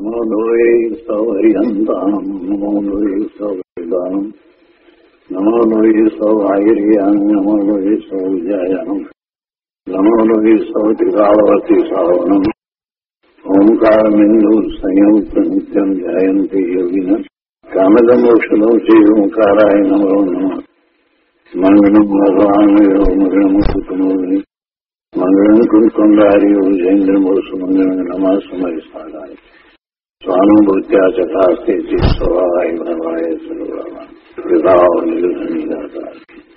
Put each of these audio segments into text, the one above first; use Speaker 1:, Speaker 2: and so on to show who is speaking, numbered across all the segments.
Speaker 1: નમો લોહે સૌહરિહંતામ નમો લોહે સૌવેદાનમ નમો લોહે સૌઆયર્યામ નમો લોહે સૌજાયામ નમો લોહે સૌત્રિકાળવતી સાવનમ ઓમકારમિંદુ સંયુક્ત નિત્યમ જયંતિ યોગિન કામદમોક્ષદો શ્રી ઓમકારાય નમો નમઃ મંગળમ ભગવાન મંગળમ કુટુંબોની મંગળમ કુંકુંડાર્યો જૈન્દ્રમોષ મંગળમ નમઃ સમય સાગાય સ્વાનુભૂત્યા ચકાસ્તે સ્વભાવાય ભવાય સર્વમાં વિભાવ નિર્ધનિદાતા.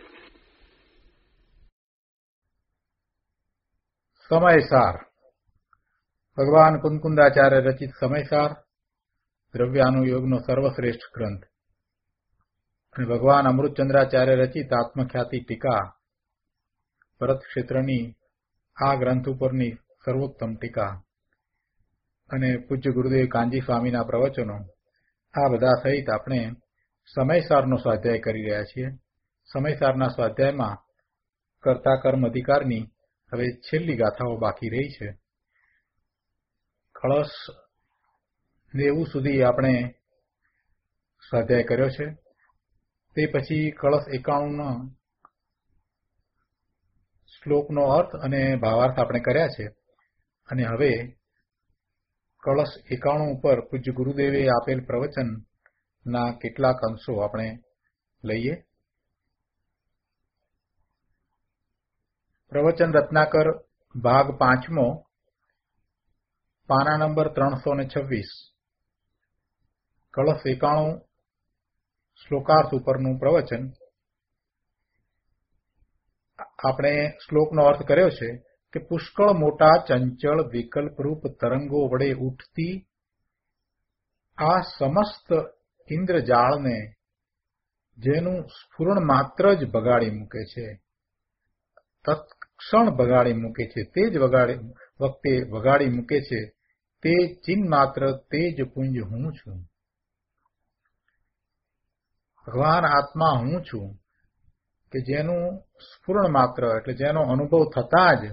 Speaker 2: સમયસાર ભગવાન કુંકુંદાચાર્ય રચિત સમયસાર દ્રવ્યાનુયોગનો સર્વશ્રેષ્ઠ ગ્રંથ અને ભગવાન અમૃતચંદ્રાચાર્ય રચિત આત્મખ્યાતિ ટીકા ભરત ક્ષેત્રની આ ગ્રંથ ઉપરની સર્વોત્તમ ટીકા અને પૂજ્ય ગુરુદેવ કાંજી સ્વામીના પ્રવચનો આ બધા સહિત આપણે સમયસારનો સ્વાધ્યાય કરી રહ્યા છીએ. સમયસારના સ્વાધ્યાયમાં કર્તા કર્મ અધિકારની હવે છેલ્લી ગાથાઓ બાકી રહી છે. કળશ 90 સુધી આપણે સ્વાધ્યાય કર્યો છે. તે પછી કળશ 91 શ્લોકનો અર્થ અને ભાવાર્થ આપણે કર્યા છે અને હવે કળશ 91 ઉપર પૂજ્ય ગુરુદેવે આપેલ પ્રવચનના કેટલાક અંશો આપણે લઈએ. પ્રવચન રત્નાકર ભાગ 5મો, પાના નંબર 326, કળશ 91 શ્લોકાર્થ ઉપરનું પ્રવચન. આપણે શ્લોકનો અર્થ કર્યો છે કે પુષ્કળ મોટા ચંચળ વિકલ્પરૂપ તરંગો વડે ઉઠતી આ સમસ્ત ઇન્દ્રજાળને જેનું સ્ફુરણ માત્ર જ બગાડી મૂકે છે, તત્ક્ષણ બગાડી મૂકે છે, તે જ વખતે બગાડી મૂકે છે, તે ચિન્હ માત્ર તેજ પુંજ હું છું. ભગવાન આત્મા હું છું કે જેનું સ્ફુરણ માત્ર એટલે જેનો અનુભવ થતા જ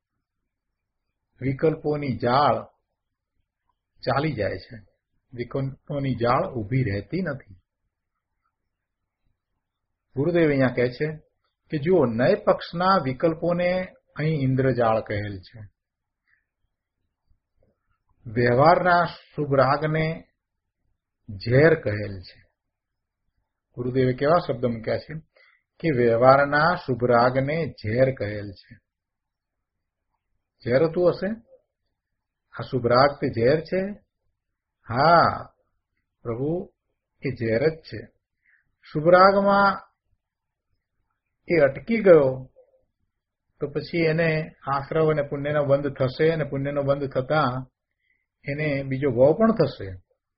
Speaker 2: વિકલ્પોની જાળ ચાલી જાય છે, વિકલ્પોની જાળ ઊભી રહેતી નથી. ગુરુદેવ અહીંયા કહે છે કે જુઓ, નય પક્ષના વિકલ્પોને અહીં ઇન્દ્રજાળ કહેલ છે, વ્યવહારના શુભરાગને ઝેર કહેલ છે. ગુરુદેવે કેવા શબ્દ મૂક્યા છે કે વ્યવહારના શુભરાગને ઝેર કહેલ છે. ઝેર હતું હશે? આ શુભરાગ તે ઝેર છે? હા પ્રભુ, એ ઝેર જ છે. શુભરાગમાં એ અટકી ગયો તો પછી એને આશ્રવ અને પુણ્યનો બંધ થશે અને પુણ્યનો બંધ થતા એને બીજો ભવ પણ થશે.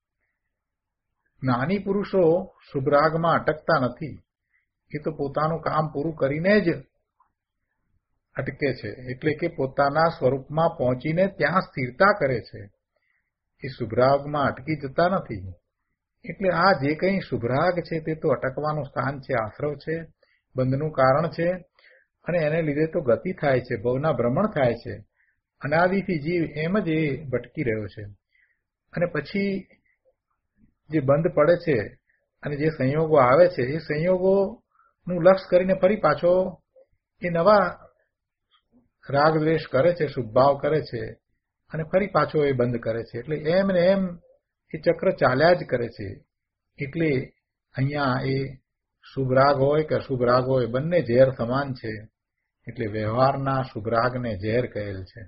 Speaker 2: જ્ઞાની પુરુષો શુભરાગમાં અટકતા નથી, એ તો પોતાનું કામ પૂરું કરીને જ અટકે છે, એટલે કે પોતાના સ્વરૂપમાં પહોંચીને ત્યાં સ્થિરતા કરે છે. એ શુભરાગમાં અટકી જતા નથી. એટલે આ જે કંઈ શુભરાગ છે તે તો અટકવાનું સ્થાન છે, આશ્રવ છે, બંધનું કારણ છે અને એને લીધે તો ગતિ થાય છે, ભવના ભ્રમણ થાય છે. અનાદિથી જીવ એમ જ એ ભટકી રહ્યો છે અને પછી જે બંધ પડે છે અને જે સંયોગો આવે છે એ સંયોગોનું લક્ષ કરીને ફરી પાછો એ નવા રાગ દ્વેષ કરે છે, શુભભાવ કરે છે અને ફરી પાછો એ બંધ કરે છે. એટલે એમ ને એમ એ ચક્ર ચાલ્યા જ કરે છે. એટલે અહીંયા એ શુભરાગ હોય કે અશુભ રાગ હોય, બંને ઝેર સમાન છે. એટલે વ્યવહારના શુભરાગને ઝેર કહેલ છે.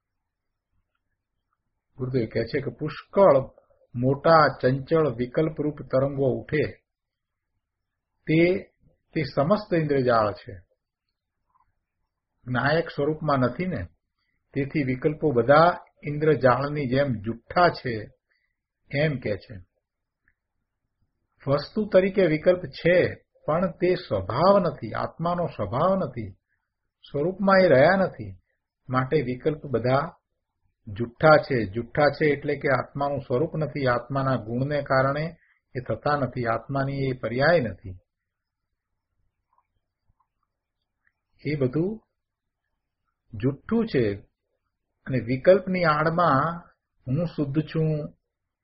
Speaker 2: ગુરુદેવ કહે છે કે પુષ્કળ મોટા ચંચળ વિકલ્પરૂપ તરંગો ઉઠે તે સમસ્ત ઇન્દ્રજાળ છે, નાયક સ્વરૂપમાં નથી ને, તેથી વિકલ્પો બધા ઇન્દ્રજાળની જેમ જુઠ્ઠા છે એમ કે છે. વસ્તુ તરીકે વિકલ્પ છે પણ તે સ્વભાવ નથી, આત્માનો સ્વભાવ નથી, સ્વરૂપમાં એ રહ્યા નથી. માટે વિકલ્પ બધા જુઠ્ઠા છે. જુઠ્ઠા છે એટલે કે આત્માનું સ્વરૂપ નથી, આત્માના ગુણને કારણે એ થતા નથી, આત્માની એ પર્યાય નથી. એ બધું જુઠ્ઠું છે અને વિકલ્પની આડમાં હું શુદ્ધ છું,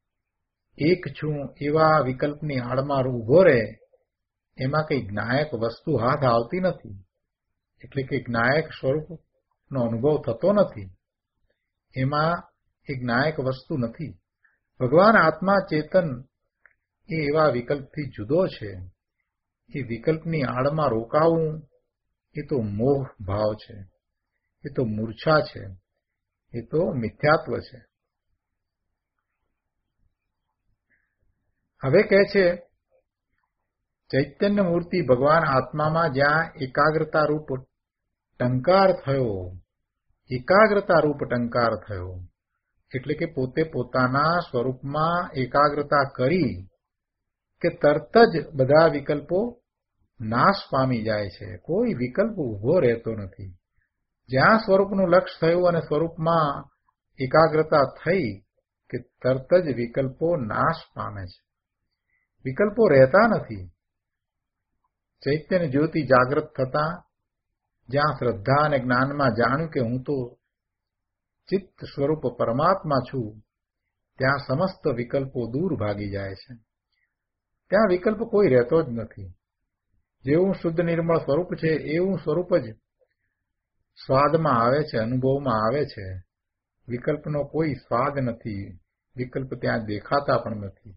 Speaker 2: એક છું એવા વિકલ્પની આડમાં ઉભો રહે એમાં કઈ જ્ઞાયક વસ્તુ હાથ આવતી નથી, એટલે કે જ્ઞાયક સ્વરૂપનો અનુભવ થતો નથી. એમાં એ જ્ઞાયક વસ્તુ નથી. ભગવાન આત્મા ચેતન એ એવા વિકલ્પથી જુદો છે. એ વિકલ્પની આડમાં રોકાવું એ તો મોહ ભાવ છે, એ તો મૂર્છા છે, એ તો મિથ્યાત્વ છે. હવે કહે છે ચૈતન્ય મૂર્તિ ભગવાન આત્મામાં જ્યાં એકાગ્રતા રૂપ ટંકાર થયો, એકાગ્રતા રૂપ ટંકાર થયો એટલે કે પોતે પોતાના સ્વરૂપમાં એકાગ્રતા કરી કે તરત જ બધા વિકલ્પો નાશ પામી જાય છે. કોઈ વિકલ્પ ઉભો રહેતો નથી. જ્યાં સ્વરૂપનું લક્ષ્ય થયું અને સ્વરૂપમાં એકાગ્રતા થઈ કે તરત જ વિકલ્પો નાશ પામે છે. વિકલ્પો રહેતા નથી. ચૈતન્ય જ્યોતિ જાગૃત થતા જ્યાં શ્રદ્ધા અને જ્ઞાનમાં જાણ્યું કે હું તો ચિત્ત સ્વરૂપ પરમાત્મા છું, ત્યાં સમસ્ત વિકલ્પો દૂર ભાગી જાય છે. ત્યાં વિકલ્પ કોઈ રહેતો જ નથી. જેવું શુદ્ધ નિર્મળ સ્વરૂપ છે એવું સ્વરૂપ જ સ્વાદમાં આવે છે, અનુભવમાં આવે છે. વિકલ્પનો કોઈ સ્વાદ નથી. વિકલ્પ ત્યાં દેખાતા પણ નથી.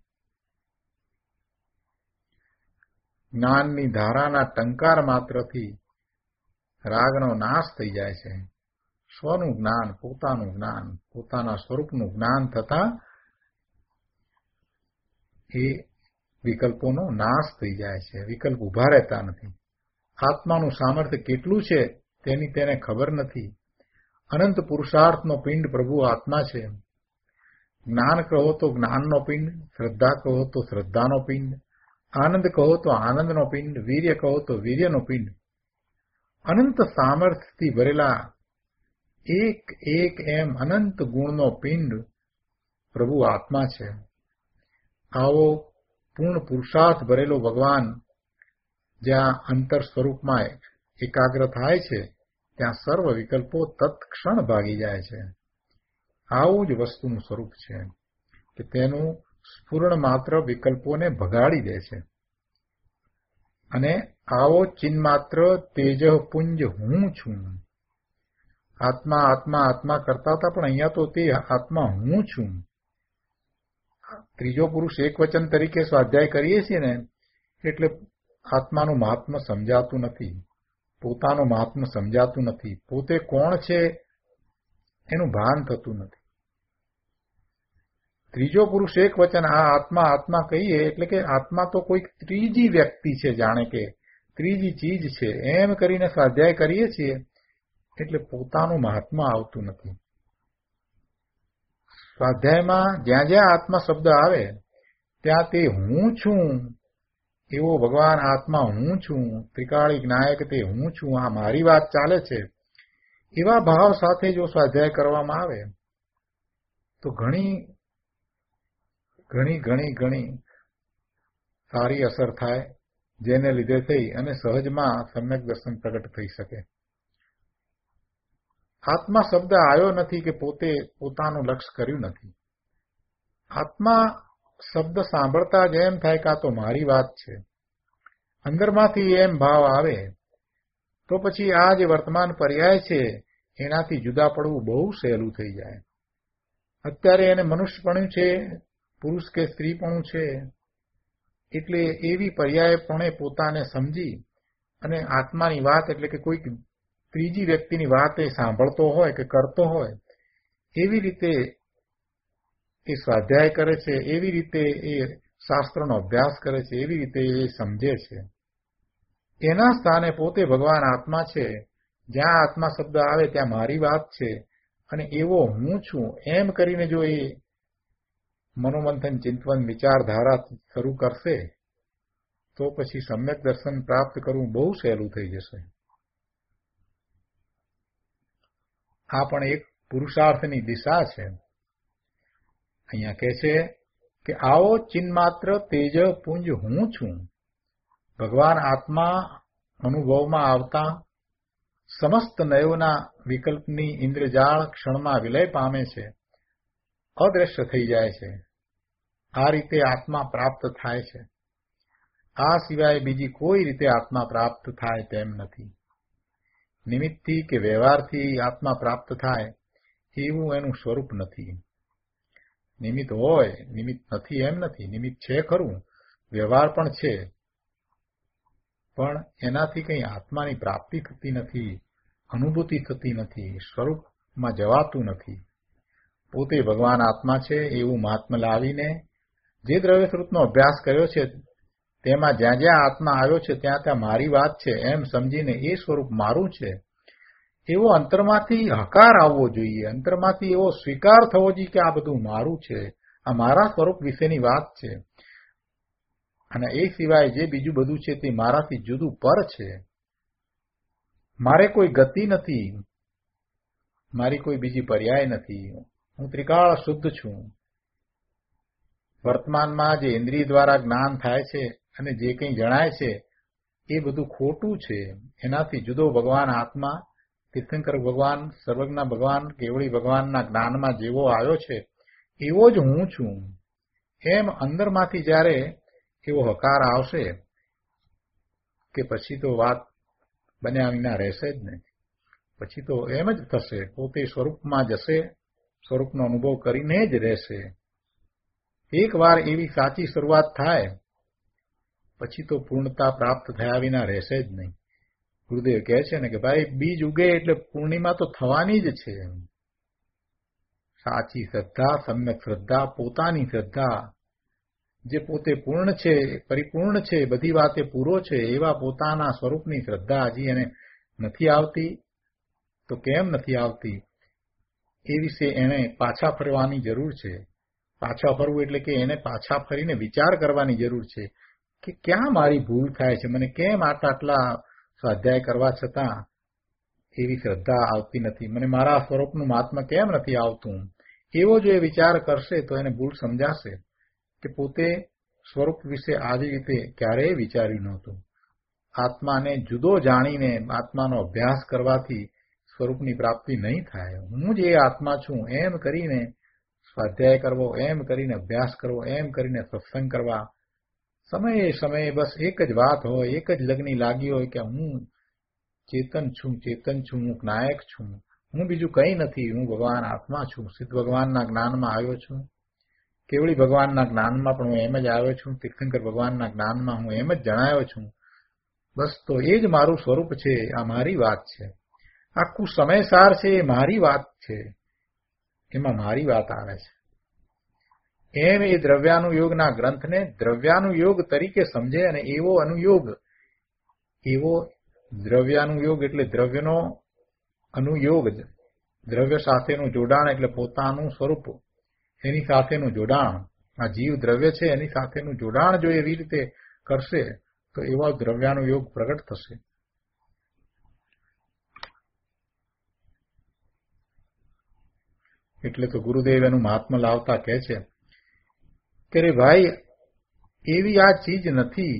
Speaker 2: જ્ઞાનની ધારાના ટંકાર માત્રથી રાગનો નાશ થઈ જાય છે. સ્વનું જ્ઞાન, પોતાનું જ્ઞાન, પોતાના સ્વરૂપનું જ્ઞાન થતા એ વિકલ્પોનો નાશ થઈ જાય છે. વિકલ્પ ઉભા રહેતા નથી. આત્માનું સામર્થ્ય કેટલું છે તેની તેને ખબર નથી. અનંત પુરુષાર્થનો પિંડ પ્રભુ આત્મા છે. જ્ઞાન કહો તો જ્ઞાનનો પિંડ, શ્રદ્ધા કહો તો શ્રદ્ધાનો પિંડ, આનંદ કહો તો આનંદનો પિંડ, વીર્ય કહો તો વીર્યનો પિંડ. અનંત સામર્થ્યથી ભરેલા એક એક એમ અનંત ગુણનો પિંડ પ્રભુ આત્મા છે. આવો પૂર્ણ પુરુષાર્થ ભરેલો ભગવાન જ્યાં અંતર સ્વરૂપમાં એકાગ્ર થાય છે ત્યાં સર્વ વિકલ્પો તત્ક્ષણ ભાગી જાય છે. આવું જ વસ્તુનું સ્વરૂપ છે કે તેનું સ્ફુરણ માત્ર વિકલ્પોને ભગાડી દે છે. અને આવો ચિન્માત્ર તેજ પુંજ હું છું. આત્મા આત્મા આત્મા કરતા હતા, પણ અહીંયા તો તે આત્મા હું છું. ત્રીજો પુરુષ એક વચન તરીકે સ્વાધ્યાય કરીએ છીએ ને એટલે આત્માનું મહાત્મ્ય સમજાતું નથી, પોતાનું મહાત્મ્ય સમજાતું નથી, પોતે કોણ છે એનું ભાન થતું નથી. ત્રીજો પુરુષ એક વચન આ આત્મા આત્મા કહીએ એટલે કે આત્મા તો કોઈક ત્રીજી વ્યક્તિ છે, જાણે કે ત્રીજી ચીજ છે એમ કરીને સ્વાધ્યાય કરીએ છીએ એટલે પોતાનું મહાત્મા આવતું નથી. સ્વાધ્યાયમાં જ્યાં જ્યાં આત્મા શબ્દ આવે ત્યાં તે હું છું એવો ભગવાન આત્મા હું છું, ત્રિકાળી જ્ઞાયક તે હું છું, આ મારી વાત ચાલે છે એવા ભાવ સાથે જો સ્વાધ્યાય કરવામાં આવે તો ઘણી ઘણી ઘણી ઘણી સારી અસર થાય, જેને લીધે થઈ અને સહજમાં સમ્યક દર્શન પ્રગટ થઈ શકે. આત્મા શબ્દ આવ્યો નથી કે પોતે પોતાનું લક્ષ્ય કર્યું નથી. આત્મા શબ્દ સાંભળતા જ એમ થાય કે આ તો મારી વાત છે. અંદરમાંથી એમ ભાવ આવે તો પછી આ જે વર્તમાન પર્યાય છે એનાથી જુદા પડવું બહુ સહેલું થઈ જાય. અત્યારે એને મનુષ્યપણું છે, પુરુષ કે સ્ત્રીપણું છે, એટલે એવી પર્યાયપણે પોતાને સમજી અને આત્માની વાત એટલે કે કોઈક ત્રીજી વ્યક્તિની વાત એ સાંભળતો હોય કે કરતો હોય એવી રીતે એ સ્વાધ્યાય કરે છે, એવી રીતે એ શાસ્ત્રનો અભ્યાસ કરે છે, એવી રીતે એ સમજે છે. એના સ્થાને પોતે ભગવાન આત્મા છે. જ્યાં આત્મા શબ્દ આવે ત્યાં મારી વાત છે અને એવો હું છું એમ કરીને જો એ મનોમંથન ચિંતન વિચારધારા શરૂ કરશે તો પછી સમ્યક દર્શન પ્રાપ્ત કરવું બહુ સહેલું થઈ જશે. આ પણ એક પુરુષાર્થની દિશા છે. અહીંયા કહે છે કે આવો ચિન્માત્ર તેજ પુંજ હું છું. ભગવાન આત્મા અનુભવમાં આવતા સમસ્ત નયોના વિકલ્પની ઇન્દ્રજાળ ક્ષણમાં વિલય પામે છે, અદ્રશ્ય થઈ જાય છે. આ રીતે આત્મા પ્રાપ્ત થાય છે. આ સિવાય બીજી કોઈ રીતે આત્મા પ્રાપ્ત થાય તેમ નથી. નિમિત્તથી કે વ્યવહારથી આત્મા પ્રાપ્ત થાય એવું એનું સ્વરૂપ નથી. નિમિત્ત હોય, નિમિત્ત નથી એમ નથી. નિમિત્ત છે ખરું, વ્યવહાર પણ છે, પણ એનાથી કંઈ આત્માની પ્રાપ્તિ થતી નથી, અનુભૂતિ થતી નથી, સ્વરૂપમાં જવાતું નથી. પોતે ભગવાન આત્મા છે એવું મહાત્મા લાવીને જે દ્રવ્ય સ્વરૂપનો અભ્યાસ કર્યો છે તેમાં જ્યાં જ્યાં આત્મા આવ્યો છે ત્યાં ત્યાં મારી વાત છે એમ સમજીને એ સ્વરૂપ મારું છે એવો અંતરમાંથી હકાર આવવો જોઈએ. અંતરમાંથી એવો સ્વીકાર થવો જોઈએ કે આ બધું મારું છે, આ મારા સ્વરૂપ વિશેની વાત છે, અને એ સિવાય જે બીજું બધું છે તે મારાથી જુદું પર છે. મારે કોઈ ગતિ નથી, મારી કોઈ બીજી પર્યાય નથી. હું ત્રિકાળ શુદ્ધ છું. વર્તમાનમાં જે ઇન્દ્રિય દ્વારા જ્ઞાન થાય છે અને જે કંઈ જણાય છે એ બધું ખોટું છે. એનાથી જુદો ભગવાન આત્મા, તીર્થંકર ભગવાન, સર્વજ્ઞ ભગવાન, કેવળી ભગવાનના જ્ઞાનમાં જેવો આવ્યો છે એવો જ હું છું. એમ અંદરમાંથી જ્યારે એવો હકાર આવશે કે પછી તો વાત બન્યા વિના રહેશે જ નહીં. પછી તો એમ જ થશે, પોતે સ્વરૂપમાં જશે, સ્વરૂપનો અનુભવ કરીને જ રહેશે. એકવાર એવી સાચી શરૂઆત થાય પછી તો પૂર્ણતા પ્રાપ્ત થયા વિના રહેશે જ નહીં. ગુરુદેવ કહે છે ને કે ભાઈ બીજ ઉગે એટલે પૂર્ણિમા તો થવાની જ છે. સાચી શ્રદ્ધા, સમ્યક શ્રદ્ધા, પોતાની શ્રદ્ધા, જે પોતે પૂર્ણ છે, પરિપૂર્ણ છે, બધી વાતે પૂરો છે એવા પોતાના સ્વરૂપની શ્રદ્ધા હજી એને નથી આવતી. તો કેમ નથી આવતી એ વિશે એને પાછા ફરવાની જરૂર છે. પાછા ફરવું એટલે કે એને પાછા ફરીને વિચાર કરવાની જરૂર છે કે ક્યાં મારી ભૂલ થાય છે, મને કેમ આટલા સ્વાધ્યાય કરવા છતાં એવી શ્રદ્ધા આવતી નથી, મને મારા સ્વરૂપનું મહાત્મા કેમ નથી આવતું. એવો જો એ વિચાર કરશે તો એને ભૂલ સમજાશે કે પોતે સ્વરૂપ વિશે આવી રીતે ક્યારેય વિચાર્યું નહોતું. આત્માને જુદો જાણીને આત્માનો અભ્યાસ કરવાથી સ્વરૂપની પ્રાપ્તિ નહીં થાય. હું જ એ આત્મા છું એમ કરીને સ્વાધ્યાય કરવો, એમ કરીને અભ્યાસ કરવો, એમ કરીને સત્સંગ કરવા, સમયે સમયે બસ એક જ વાત હોય, એક જ લગ્ની લાગી હોય કે હું ચેતન છું, હું નાયક છું, હું બીજું કંઈ નથી, હું ભગવાન આત્મા છું, સિદ્ધ ભગવાનના જ્ઞાનમાં આવ્યો છું, કેવળી ભગવાનના જ્ઞાનમાં પણ હું એમ જ આવ્યો છું, તીર્થંકર ભગવાનના જ્ઞાનમાં હું એમ જ જણાયો છું. બસ તો એ જ મારું સ્વરૂપ છે, આ મારી વાત છે, આખું સમયસાર છે એ મારી વાત છે, એમાં મારી વાત આવે છે. એમ એ દ્રવ્યાનુયોગના ગ્રંથને દ્રવ્યાનુયોગ તરીકે સમજે અને એવો અનુયોગ, એવો દ્રવ્યાનુયોગ એટલે દ્રવ્યનો અનુયોગ, દ્રવ્ય સાથેનું જોડાણ એટલે પોતાનું સ્વરૂપ, એની સાથેનું જોડાણ, આ જીવ દ્રવ્ય છે એની સાથેનું જોડાણ જો એવી રીતે કરશે તો એવો દ્રવ્યાનુયોગ પ્રગટ થશે. એટલે તો ગુરુદેવ એનું મહાત્મા લાવતા કહે છે કે રે ભાઈ એવી આ ચીજ નથી.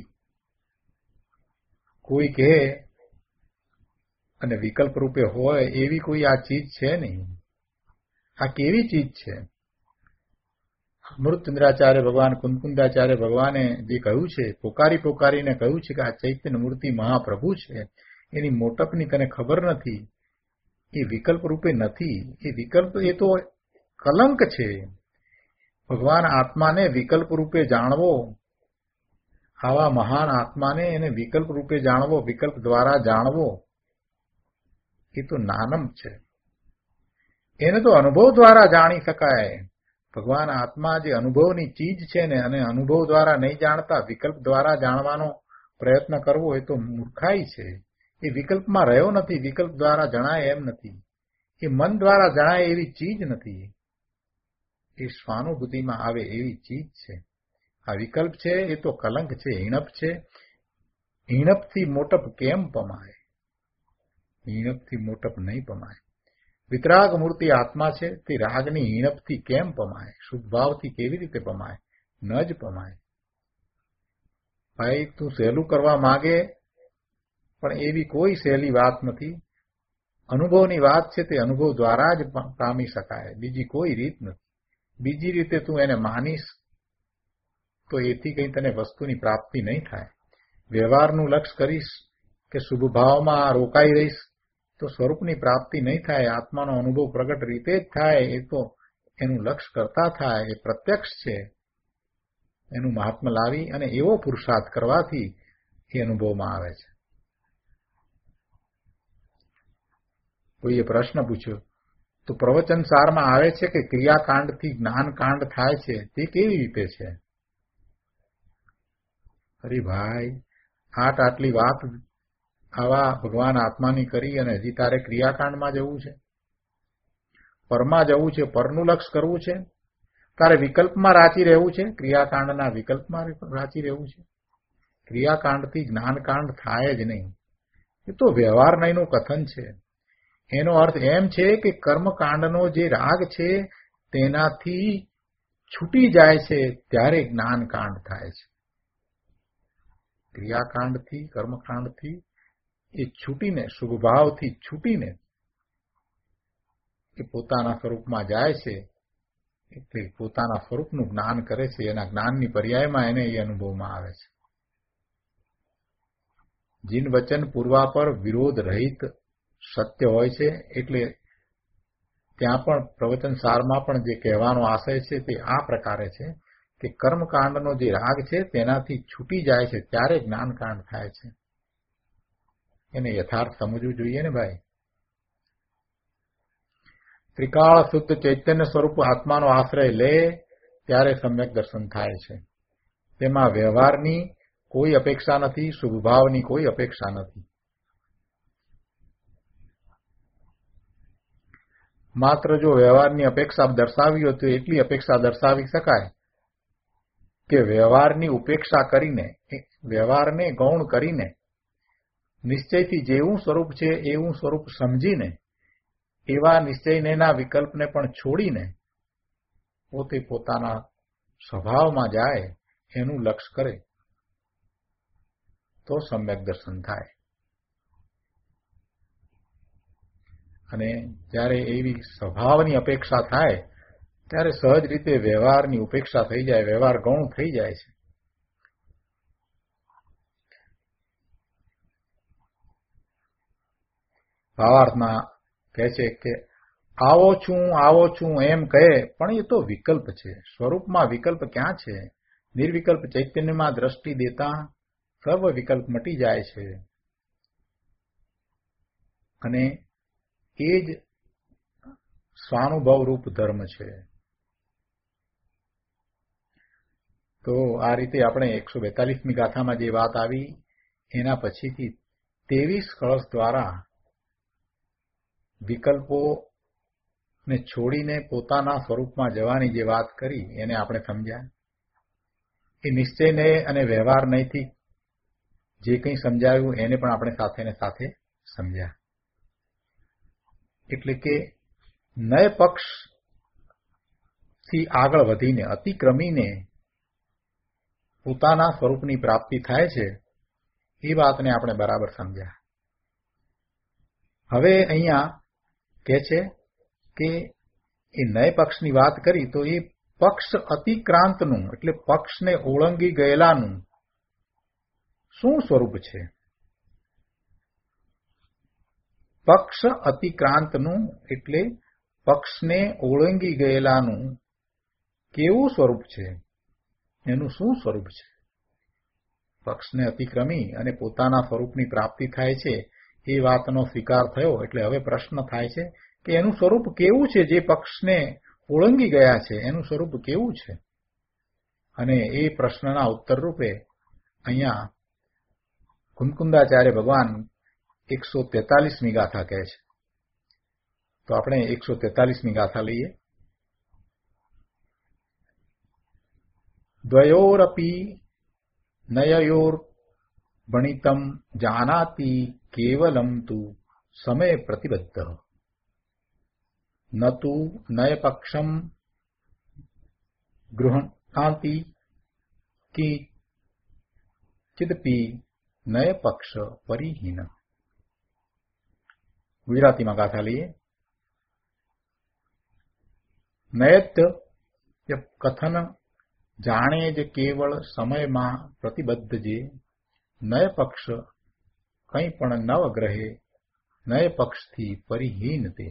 Speaker 2: કોઈ કહે અને વિકલ્પ રૂપે હોય એવી કોઈ આ ચીજ છે નહીં. આ કેવી ચીજ છે? અમૃતચંદ્રાચાર્ય ભગવાન, કુંદકુંદાચાર્ય ભગવાને જે કહ્યું છે, પોકારીને કહ્યું છે કે આ ચૈતન્ય મૂર્તિ મહાપ્રભુ છે, એની મોટપની તને ખબર નથી. એ વિકલ્પ રૂપે નથી. એ વિકલ્પ એ તો કલંક છે. ભગવાન આત્માને વિકલ્પ રૂપે જાણવો, આવા મહાન આત્માને એને વિકલ્પ રૂપે જાણવો, વિકલ્પ દ્વારા જાણવો, એ તો નાનમ છે. એને તો અનુભવ દ્વારા જાણી શકાય. ભગવાન આત્મા જે અનુભવની ચીજ છે ને, અને અનુભવ દ્વારા નહીં જાણતા વિકલ્પ દ્વારા જાણવાનો પ્રયત્ન કરવો એ તો મૂર્ખાઈ છે. એ વિકલ્પમાં રહ્યો નથી, વિકલ્પ દ્વારા જણાય એમ નથી, એ મન દ્વારા જણાય એવી ચીજ નથી, એ સ્વાનુભૂતિમાં આવે એવી ચીજ છે. આ વિકલ્પ છે એ તો કલંક છે, હિણપ છે. હિણપથી મોટપ કેમ પમાય? હિણપથી મોટપ નહીં પમાય. વિતરાગ મૂર્તિ આત્મા છે તે રાગની હિણપથી કેમ પમાય? શુદ્ધ ભાવથી કેવી રીતે પમાય? ન જ પમાય. ભાઈ તું સહેલું કરવા માંગે પણ એવી કોઈ સહેલી વાત નથી. અનુભવની વાત છે તે અનુભવ દ્વારા જ પામી શકાય, બીજી કોઈ રીત નથી. બીજી રીતે તું એને માનીશ તો એથી કંઈ તને વસ્તુની પ્રાપ્તિ નહીં થાય. વ્યવહારનું લક્ષ્ય કરીશ કે શુભ ભાવમાં રોકાઈ રહીશ તો સ્વરૂપની પ્રાપ્તિ નહીં થાય. આત્માનો અનુભવ પ્રગટ રીતે જ થાય. એ તો એનું લક્ષ્ય કરતા થાય. એ પ્રત્યક્ષ છે. એનું મહાત્મ્ય લાવી અને એવો પુરુષાર્થ કરવાથી એ અનુભવમાં આવે છે. કોઈએ પ્રશ્ન પૂછ્યો તો પ્રવચન સારમાં આવે છે કે ક્રિયાકાંડથી જ્ઞાનકાંડ થાય છે, તે કેવી રીતે છે? અરે ભાઈ, આટલી વાત આવા ભગવાન આત્માની કરી અને હજી તારે ક્રિયાકાંડમાં જવું છે, પરમાં જવું છે, પરનું લક્ષ્ય કરવું છે, તારે વિકલ્પમાં રાચી રહેવું છે, ક્રિયાકાંડના વિકલ્પમાં રાચી રહેવું છે. ક્રિયાકાંડથી જ્ઞાનકાંડ થાય જ નહીં. એ તો વ્યવહાર નહીંનું કથન છે. એનો અર્થ એમ છે કે કર્મકાંડનો જે રાગ છે તેનાથી છૂટી જાય છે ત્યારે જ્ઞાનકાંડ થાય છે. ક્રિયાકાંડથી, કર્મકાંડથી એ છૂટીને, શુભભાવથી છૂટીને એ પોતાના સ્વરૂપમાં જાય છે. એટલે પોતાના સ્વરૂપનું જ્ઞાન કરે છે. એના જ્ઞાનની પર્યાયમાં એને એ અનુભવમાં આવે છે. જીન વચન પૂર્વાપર વિરોધ રહિત સત્ય હોય છે. એટલે ત્યાં પણ પ્રવચન સારમાં પણ જે કહેવાનો આશય છે તે આ પ્રકારે છે કે કર્મકાંડનો જે રાગ છે તેનાથી છૂટી જાય છે ત્યારે જ્ઞાનકાંડ થાય છે. એને યથાર્થ સમજવું જોઈએ ને ભાઈ. ત્રિકાળ શુદ્ધ ચૈતન્ય સ્વરૂપ આત્માનો આશ્રય લે ત્યારે સમ્યક દર્શન થાય છે. તેમાં વ્યવહારની કોઈ અપેક્ષા નથી, શુભભાવની કોઈ અપેક્ષા નથી. માત્ર જો વ્યવહારની અપેક્ષા દર્શાવી હોય તો એટલી અપેક્ષા દર્શાવી શકાય કે વ્યવહારની ઉપેક્ષા કરીને, વ્યવહારને ગૌણ કરીને, નિશ્ચયથી જેવું સ્વરૂપ છે એવું સ્વરૂપ સમજીને, એવા નિશ્ચયના વિકલ્પને પણ છોડીને પોતે પોતાના સ્વભાવમાં જાય, એનું લક્ષ્ય કરે તો સમ્યક દર્શન થાય. અને જ્યારે એવી સ્વભાવની અપેક્ષા થાય ત્યારે સહજ રીતે વ્યવહારની ઉપેક્ષા થઈ જાય, વ્યવહાર ગૌણ થઈ જાય છે. ભાવાર્થમાં કહે છે કે આવો છું એમ કહે, પણ એ તો વિકલ્પ છે. સ્વરૂપમાં વિકલ્પ ક્યાં છે? નિર્વિકલ્પ ચૈતન્યમાં દ્રષ્ટિ દેતા સર્વ વિકલ્પ મટી જાય છે. અને એ જ સ્વાનુભવ રૂપ ધર્મ છે. તો આ રીતે આપણે 142મી ગાથામાં જે વાત આવી એના પછીથી 23 કળશ દ્વારા વિકલ્પોને છોડીને પોતાના સ્વરૂપમાં જવાની જે વાત કરી એને આપણે સમજ્યા. એ નિશ્ચયને અને વ્યવહાર નહીંથી જે કંઈ સમજાવ્યું એને પણ આપણે સાથે ને સાથે સમજ્યા. એટલે કે નય પક્ષથી આગળ વધીને, અતિક્રમીને પોતાના સ્વરૂપની પ્રાપ્તિ થાય છે એ વાતને આપણે બરાબર સમજ્યા. હવે અહીંયા કહે છે કે એ નય પક્ષની વાત કરી તો એ પક્ષ અતિક્રાંતનું, એટલે પક્ષને ઓળંગી ગયેલાનું શું સ્વરૂપ છે? પક્ષ અતિક્રાંતનું એટલે પક્ષને ઓળંગી ગયેલાનું કેવું સ્વરૂપ છે? એનું શું સ્વરૂપ છે? પક્ષને અતિક્રમી અને પોતાના સ્વરૂપની પ્રાપ્તિ થાય છે એ વાતનો સ્વીકાર થયો. એટલે હવે પ્રશ્ન થાય છે કે એનું સ્વરૂપ કેવું છે? જે પક્ષને ઓળંગી ગયા છે એનું સ્વરૂપ કેવું છે? અને એ પ્રશ્નના ઉત્તર રૂપે અહીંયા કુંકુંદાચાર્ય ભગવાન 143મી ગાથા કહે છે. તો આપણે 143મી ગાથા લઈએ. દ્વયોરપી નયયોર ભણિતમ જાનાતિ કેવલમ તુ સમય પ્રતિબદ્ધ ન તુ નય પક્ષમ ગૃહણાતિ કી ચિદપી નય પક્ષ પરિહીન. ગુજરાતીમાં ગાથા લઈએ. નયત્ય કથન જાણે જ કેવળ સમયમાં પ્રતિબદ્ધ જે નય પક્ષ કંઈ પણ નવ ગ્રહે નય પક્ષથી પરિહીન તે.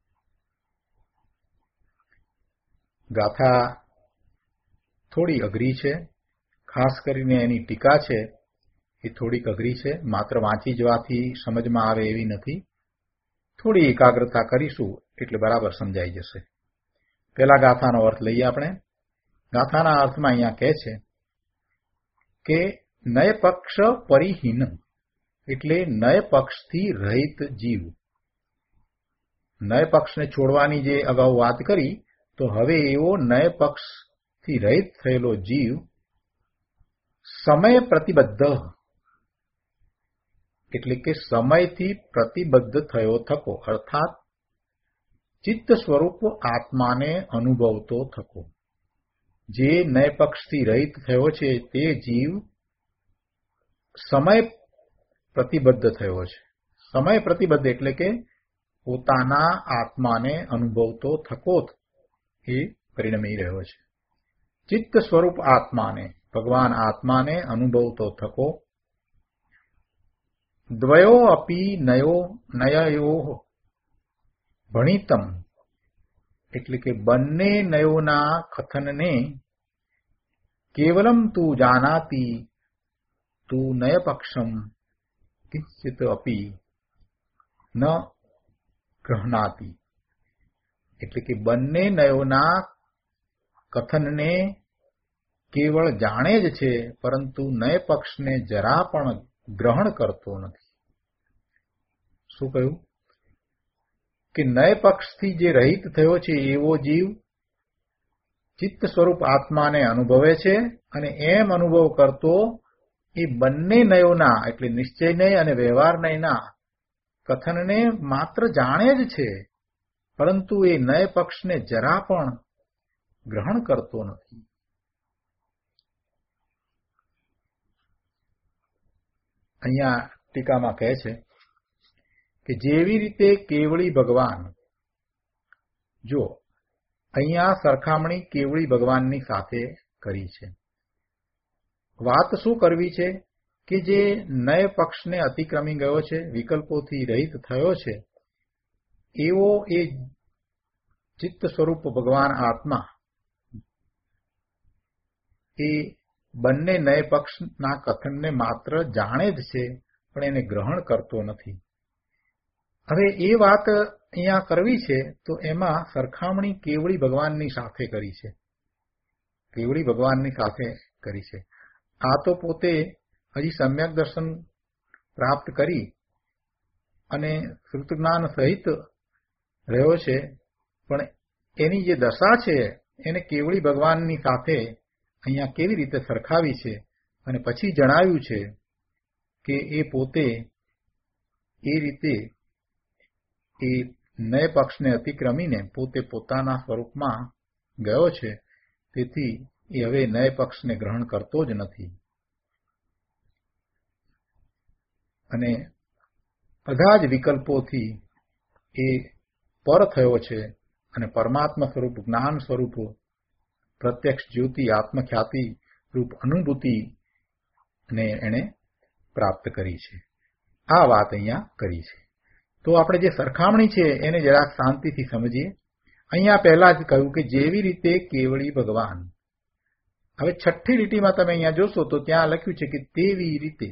Speaker 2: ગાથા થોડી અઘરી છે, ખાસ કરીને એની ટીકા છે એ થોડીક અઘરી છે, માત્ર વાંચી જવાથી સમજમાં આવે એવી નથી. થોડી એકાગ્રતા કરીશું એટલે બરાબર સમજાઈ જશે. પહેલા ગાથાનો અર્થ લઈએ આપણે. ગાથાના અર્થમાં અહીંયા કહે છે કે નય પક્ષ પરિહીન એટલે નય પક્ષથી રહિત જીવ. નય પક્ષને છોડવાની જે અગાઉ વાત કરી, તો હવે એવો નય પક્ષથી રહિત થયેલો જીવ સમય પ્રતિબદ્ધ એટલે કે સમયથી પ્રતિબદ્ધ થયો થકો, અર્થાત ચિત્ત સ્વરૂપ આત્માને અનુભવતો થકો. જે નય પક્ષથી રહિત થયો છે તે જીવ સમય પ્રતિબદ્ધ થયો છે. સમય પ્રતિબદ્ધ એટલે કે પોતાના આત્માને અનુભવતો થકો એ પરિણમી રહ્યો છે. ચિત્ત સ્વરૂપ આત્માને, ભગવાન આત્માને અનુભવતો થકો. દ્વયો અપી નયયો ભણિતમ એટલે કે બંને નયોના કથનને કેવલમ તું જાનાતી તું નયપક્ષમ કિંચિત અપી ન ગ્રહણાતી એટલે કે બંને નયોના કથનને કેવળ જાણે જ છે, પરંતુ નય પક્ષને જરા પણ ગ્રહણ કરતો નથી. શું કહ્યું? કે નય પક્ષથી જે રહિત થયો છે એવો જીવ ચિત્ત સ્વરૂપ આત્માને અનુભવે છે, અને એમ અનુભવ કરતો એ બંને નયોના એટલે નિશ્ચય નય અને વ્યવહાર નયના કથનને માત્ર જાણે જ છે, પરંતુ એ નય પક્ષને જરા પણ ગ્રહણ કરતો નથી. અહીંયા ટીકામાં કહે છે કે જેવી રીતે કેવળી ભગવાન, જો અહીંયા સરખામણી કેવળી ભગવાનની સાથે કરી છે. વાત શું કરવી છે કે જે નય પક્ષને અતિક્રમી ગયો છે, વિકલ્પોથી રહિત થયો છે, એવો એ ચિત્ત સ્વરૂપ ભગવાન આત્મા એ બંને નય પક્ષના કથનને માત્ર જાણે જ છે, પણ એને ગ્રહણ કરતો નથી. હવે એ વાત અહીંયા કરવી છે તો એમાં સરખામણી કેવળી ભગવાનની સાથે કરી છે. કેવળી ભગવાનની સાથે કરી છે. આ તો પોતે હજી સમ્યક દર્શન પ્રાપ્ત કરી અને શ્રુત જ્ઞાન સહિત રહ્યો છે, પણ એની જે દશા છે એને કેવળી ભગવાનની સાથે અહીંયા કેવી રીતે સરખાવી છે, અને પછી જણાવ્યું છે કે એ પોતે એ રીતે એ નય પક્ષને અતિક્રમીને પોતે પોતાના સ્વરૂપમાં ગયો છે, તેથી એ હવે નય પક્ષને ગ્રહણ કરતો જ નથી. અને બધા જ વિકલ્પોથી એ પર થયો છે અને પરમાત્મા સ્વરૂપ, જ્ઞાન સ્વરૂપ, પ્રત્યક્ષ જ્યોતિ, આત્મખ્યાતિ રૂપ અનુભૂતિ ને એને પ્રાપ્ત કરી છે. આ વાત અહીંયા કરી છે. તો આપણે જે સરખામણી છે એને જરાક શાંતિથી સમજીએ. અહીંયા પહેલા જ કહ્યું કે જેવી રીતે કેવળી ભગવાન. હવે છઠ્ઠી લીટીમાં તમે અહીંયા જોશો તો ત્યાં લખ્યું છે કે તેવી રીતે.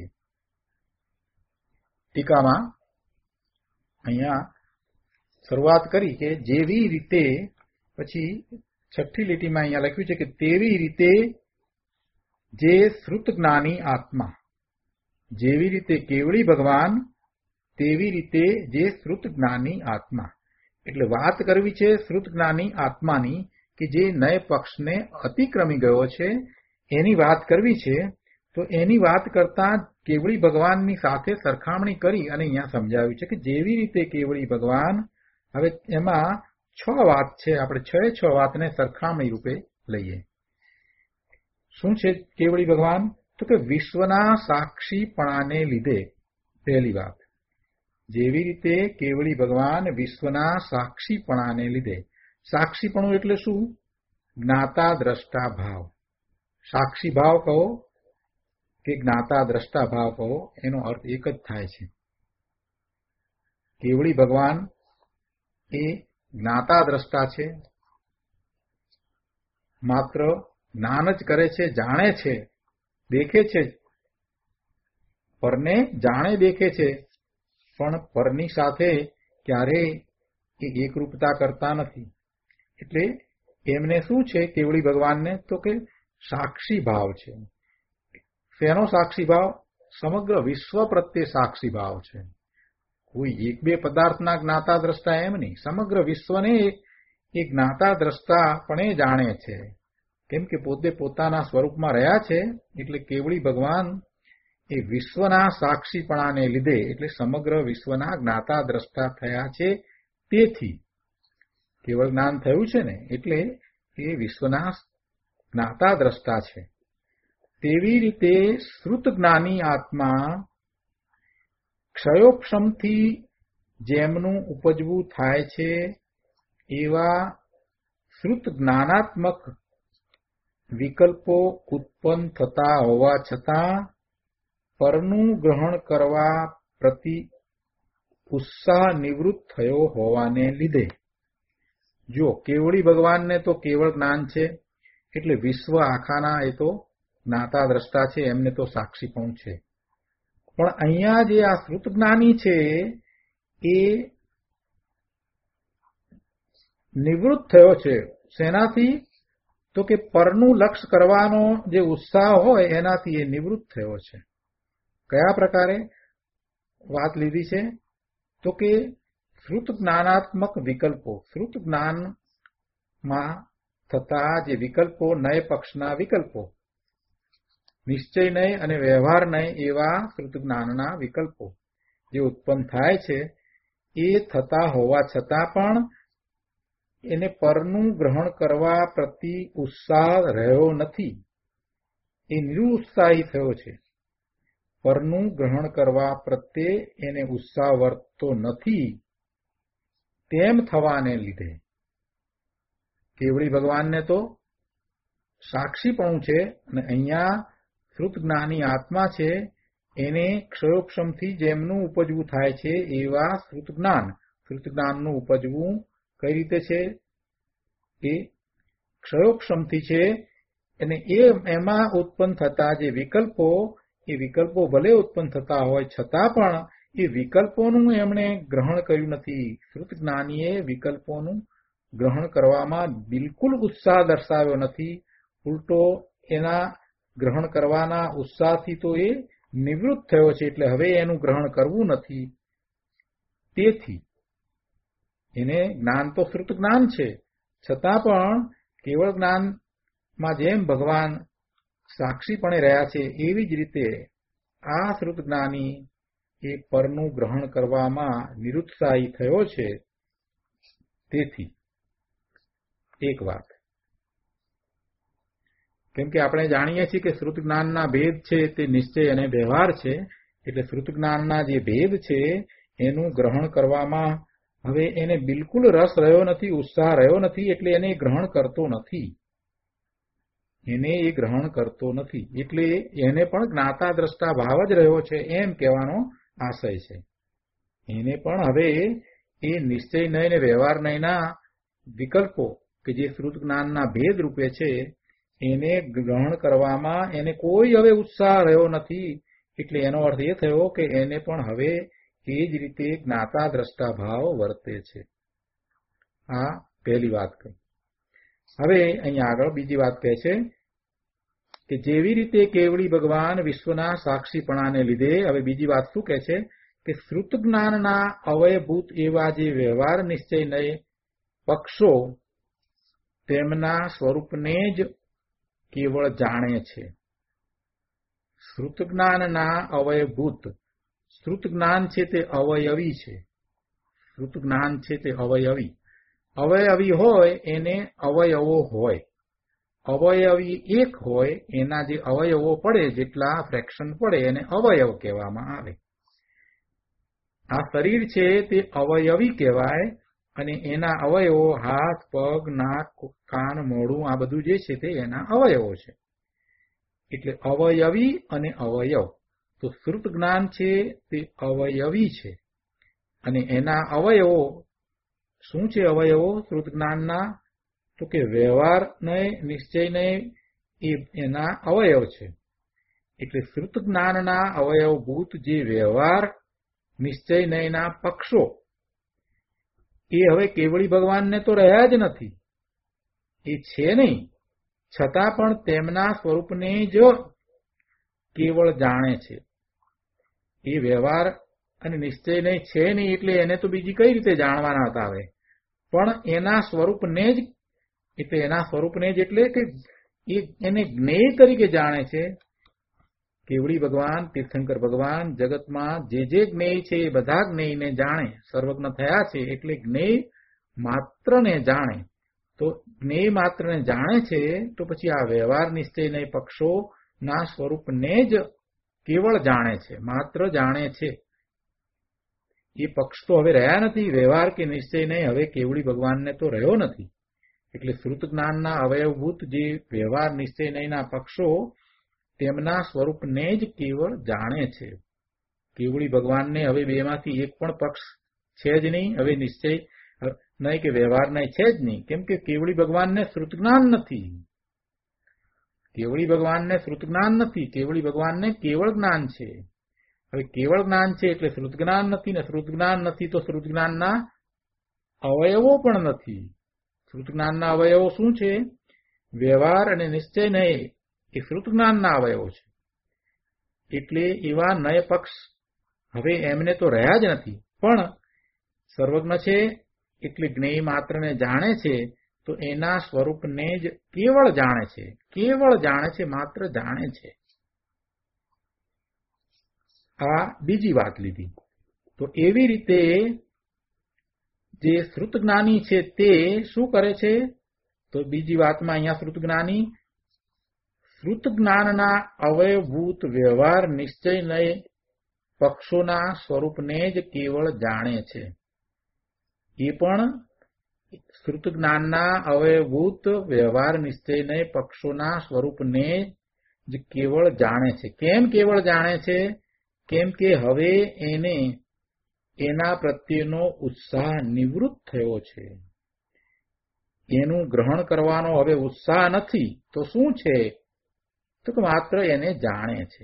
Speaker 2: ટીકામાં અહીંયા શરૂઆત કરી કે જેવી રીતે, પછી છઠ્ઠી લીટીમાં અહીંયા લખ્યું છે કે તેવી રીતે જે શ્રુત જ્ઞાની આત્મા. જેવી રીતે કેવળી ભગવાન, તેવી રીતે જે શ્રુત જ્ઞાની આત્મા. એટલે વાત કરવી છે શ્રુત જ્ઞાની આત્માની કે જે નય પક્ષને અતિક્રમી ગયો છે એની વાત કરવી છે. તો એની વાત કરતા કેવળી ભગવાનની સાથે સરખામણી કરી અને અહીંયા સમજાવ્યું છે કે જેવી રીતે કેવળી ભગવાન. હવે એમાં 6 વાત છે, આપણે 6 વાતને સરખામણી રૂપે લઈએ. શું છે કેવળી ભગવાન? તો કે વિશ્વના સાક્ષીપણાને લીધે. પહેલી વાત, જેવી રીતે કેવળી ભગવાન વિશ્વના સાક્ષીપણાને લીધે. સાક્ષીપણું એટલે શું? જ્ઞાતા દ્રષ્ટા ભાવ. સાક્ષી ભાવ કહો કે જ્ઞાતા દ્રષ્ટા ભાવ કહો, એનો અર્થ એક જ થાય છે. કેવળી ભગવાન એ જ્ઞાતા દ્રષ્ટા છે, માત્ર જ્ઞાન જ કરે છે, જાણે છે, દેખે છે, પરને જાણે દેખે છે, પણ પરની સાથે ક્યારેય એ એકરૂપતા કરતા નથી. એટલે એમને શું છે કેવળી ભગવાનને? તો કે સાક્ષી ભાવ છે. શેનો સાક્ષી ભાવ? સમગ્ર વિશ્વ પ્રત્યે સાક્ષી ભાવ છે. કોઈ એક બે પદાર્થના જ્ઞાતા દ્રષ્ટા એમ નહીં, સમગ્ર વિશ્વને એ જ્ઞાતા દ્રષ્ટા પણ જાણે છે. કેમ કે પોતે પોતાના સ્વરૂપમાં રહ્યા છે. એટલે કેવળી ભગવાન એ વિશ્વના સાક્ષીપણાને લીધે, એટલે સમગ્ર વિશ્વના જ્ઞાતા દ્રષ્ટા થયા છે. તેથી કેવળ જ્ઞાન થયું છે ને, એટલે એ વિશ્વના જ્ઞાતા દ્રષ્ટા છે. તેવી રીતે શ્રુત જ્ઞાની આત્મા ક્ષયોક્ષમથી જેમનું ઉપજવું થાય છે, એવા શ્રુત જ્ઞાનાત્મક વિકલ્પો ઉત્પન્ન થતા હોવા છતાં પરનું ગ્રહણ કરવા પ્રતિ ઉત્સાહ નિવૃત્ત થયો હોવાને લીધે, જો કેવળી ભગવાનને તો કેવળ જ્ઞાન છે, એટલે વિશ્વ આખાના એ તો જ્ઞાતા દ્રષ્ટા છે, એમને તો સાક્ષીપણું છે. પણ અહીંયા જે આ શ્રુત જ્ઞાની છે એ નિવૃત્ત થયો છે. શેનાથી? તો કે પરનું લક્ષ્ય કરવાનો જે ઉત્સાહ હોય એનાથી એ નિવૃત્ત થયો છે. કયા પ્રકારે વાત લીધી છે? તો કે શ્રુત જ્ઞાનાત્મક વિકલ્પો, શ્રુત જ્ઞાનમાં થતા જે વિકલ્પો, નય પક્ષના વિકલ્પો, નિશ્ચય નય અને વ્યવહાર નય એવા શ્રુત જ્ઞાનના વિકલ્પો જે ઉત્પન્ન થાય છે, એ થતા હોવા છતાં પણ એને પરનું ગ્રહણ કરવા પ્રતિ ઉત્સાહ રહ્યો નથી. એ નિરુત્સાહી થયો છે. પરનું ગ્રહણ કરવા પ્રત્યે એને ઉત્સાહ વર્તતો નથી. તેમ થવાને લીધે કેવળી ભગવાનને તો સાક્ષીપણું છે, અને અહીંયા શ્રુત જ્ઞાની આત્મા છે, એને ક્ષયોક્ષમથી જેમનું ઉપજવું થાય છે એવા શ્રુત જ્ઞાનનું ઉપજવું કઈ રીતે છે? એ ક્ષયોક્ષમથી છે. અને એમાં ઉત્પન્ન થતા જે વિકલ્પો, એ વિકલ્પો ભલે ઉત્પન્ન થતા હોય છતાં પણ એ વિકલ્પોનું એમણે ગ્રહણ કર્યું નથી. શ્રુત જ્ઞાનીએ વિકલ્પોનું ગ્રહણ કરવામાં બિલકુલ ઉત્સાહ દર્શાવ્યો નથી. ઉલટો એના ગ્રહણ કરવાના ઉત્સાહથી તો એ નિવૃત્ત થયો છે. એટલે હવે એનું ગ્રહણ કરવું નથી. તેથી એને જ્ઞાન તો શ્રુત જ્ઞાન છે, છતાં પણ કેવળ જ્ઞાનમાં જેમ ભગવાન સાક્ષીપણે રહ્યા છે, એવી જ રીતે આ શ્રુત જ્ઞાની એ પરનું ગ્રહણ કરવામાં નિરુત્સાહી થયો છે. તેથી એક વાત, કેમ કે આપણે જાણીએ છીએ કે શ્રુત જ્ઞાનના ભેદ છે તે નિશ્ચય અને વ્યવહાર છે. એટલે શ્રુત જ્ઞાનના જે ભેદ છે એનું ગ્રહણ કરવામાં હવે એને બિલકુલ રસ રહ્યો નથી, ઉત્સાહ રહ્યો નથી. એટલે એને ગ્રહણ કરતો નથી. એટલે એને પણ જ્ઞાતા દ્રષ્ટા ભાવ જ રહ્યો છે એમ કહેવાનો આશય છે. એને પણ હવે એ નિશ્ચય નય ને વ્યવહાર નયના વિકલ્પો કે જે શ્રુત જ્ઞાનના ભેદ રૂપે છે, એને ગ્રહણ કરવામાં એને કોઈ હવે ઉત્સાહ રહ્યો નથી. એટલે એનો અર્થ એ થયો કે એને પણ હવે એ જ રીતે જ્ઞાતા દ્રષ્ટા ભાવ વર્તે છે. આ પહેલી વાત કહી. હવે અહીંયા આગળ બીજી વાત કહે છે કે જેવી રીતે કેવળી ભગવાન વિશ્વના સાક્ષીપણાને લીધે, હવે બીજી વાત શું કહે છે કે શ્રુત જ્ઞાનના અવયભૂત એવા જે વ્યવહાર નિશ્ચય નય પક્ષો તેમના સ્વરૂપને જ કેવળ જાણે છે. શ્રુત જ્ઞાનના અવયભૂત, શ્રુત જ્ઞાન છે તે અવયવી છે. શ્રુત જ્ઞાન છે તે અવયવી હોય એને અવયવો હોય. અવયવી એક હોય એના જે અવયવો પડે, જેટલા ફ્રેક્શન પડે એને અવયવ કહેવામાં આવે. આ શરીર છે તે અવયવી કહેવાય, અને એના અવયવો હાથ, પગ, નાક, કાન, મોઢું, આ બધું જે છે તે એના અવયવો છે. એટલે અવયવી અને અવયવ. તો શ્રુત જ્ઞાન છે તે અવયવી છે અને એના અવયવો શું છે? અવયવો શ્રુત જ્ઞાનના તો કે વ્યવહાર નહીં, નિશ્ચય નહીં, એ એના અવયવ છે. એટલે શ્રુત જ્ઞાનના અવયવભૂત જે વ્યવહાર નિશ્ચય નયના પક્ષો એ હવે કેવળી ભગવાનને તો રહ્યા જ નથી, એ છે નહીં, છતાં પણ તેમના સ્વરૂપને જ કેવળ જાણે છે. એ વ્યવહાર અને નિશ્ચય નહીં છે નહીં એટલે એને તો બીજી કઈ રીતે જાણવાના હતા? હવે પણ એના સ્વરૂપને જ એટલે કે એને જ્ઞેય તરીકે જાણે છે. કેવળી ભગવાન, તીર્થંકર ભગવાન જગતમાં જે જ્ઞેય છે એ બધા જ્ઞેયને જાણે, સર્વજ્ઞ થયા છે એટલે જ્ઞેય માત્રને જાણે. તો જ્ઞેય માત્રને જાણે છે તો પછી આ વ્યવહાર નિશ્ચયને પક્ષોના સ્વરૂપને જ કેવળ જાણે છે, માત્ર જાણે છે. એ પક્ષ તો હવે રહ્યા નથી, વ્યવહાર કે નિશ્ચય નહીં હવે કેવળી ભગવાનને તો રહ્યો નથી. એટલે શ્રુત જ્ઞાનના અવયવભૂત જે વ્યવહાર નિશ્ચય નહીંના પક્ષો તેમના સ્વરૂપને જ કેવળ જાણે છે. કેવળી ભગવાનને હવે બેમાંથી એક પણ પક્ષ છે જ નહીં, હવે નિશ્ચય નહીં કે વ્યવહાર નહીં છે જ નહીં, કેમ કે કેવળી ભગવાનને શ્રુત જ્ઞાન નથી. કેવળી ભગવાનને શ્રુત જ્ઞાન નથી, કેવળી ભગવાનને કેવળ જ્ઞાન છે. હવે કેવળ જ્ઞાન છે એટલે શ્રુત જ્ઞાન નથી, ને શ્રુત જ્ઞાન નથી તો શ્રુત જ્ઞાનના અવયવો પણ નથી. શ્રુત જ્ઞાનના અવયવો શું છે? વ્યવહાર અને નિશ્ચય નહીં, એ શ્રુત જ્ઞાનના અવયવો છે. એટલે એવા નય પક્ષ હવે એમને તો રહ્યા જ નથી. પણ સર્વજ્ઞ છે એટલે જ્ઞેય માત્રને જાણે છે તો એના સ્વરૂપને જ કેવળ જાણે છે, કેવળ જાણે છે, માત્ર જાણે છે. આ બીજી વાત લીધી. તો એવી રીતે જે શ્રુત જ્ઞાની છે તે શું કરે છે? તો બીજી વાતમાં અહીંયા શ્રુત જ્ઞાની શ્રુત જ્ઞાનના અવયવભૂત વ્યવહાર નિશ્ચય નય પક્ષોના સ્વરૂપને જ કેવળ જાણે છે. એ પણ શ્રુત જ્ઞાનના અવયવભૂત વ્યવહાર નિશ્ચય નય પક્ષોના સ્વરૂપને જ કેવળ જાણે છે. કેમ કેવળ જાણે છે? કેમ કે હવે એને એના પ્રત્યેનો ઉત્સાહ નિવૃત્ત થયો છે. એનું ગ્રહણ કરવાનો હવે ઉત્સાહ નથી. તો શું છે? તો માત્ર એને જાણે છે.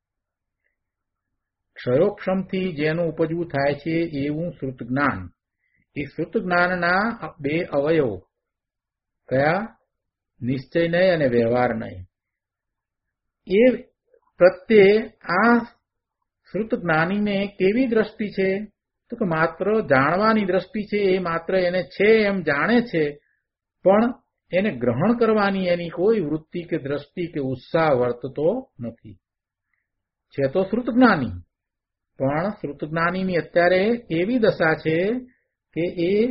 Speaker 2: ક્ષયોક્ષમથી જેનું ઉપજવું થાય છે એવું શ્રુત જ્ઞાન. એ શ્રુત જ્ઞાનના બે અવયવો કયા? નિશ્ચય નય અને વ્યવહાર નય. એ પ્રત્યે આ શ્રુત જ્ઞાનીને કેવી દ્રષ્ટિ છે? તો કે માત્ર જાણવાની દ્રષ્ટિ છે. એ માત્ર એને છે એમ જાણે છે, પણ એને ગ્રહણ કરવાની એની કોઈ વૃત્તિ કે દ્રષ્ટિ કે ઉત્સાહ વર્તતો નથી. છે તો શ્રુત જ્ઞાની, પણ શ્રુત જ્ઞાનીની અત્યારે એવી દશા છે કે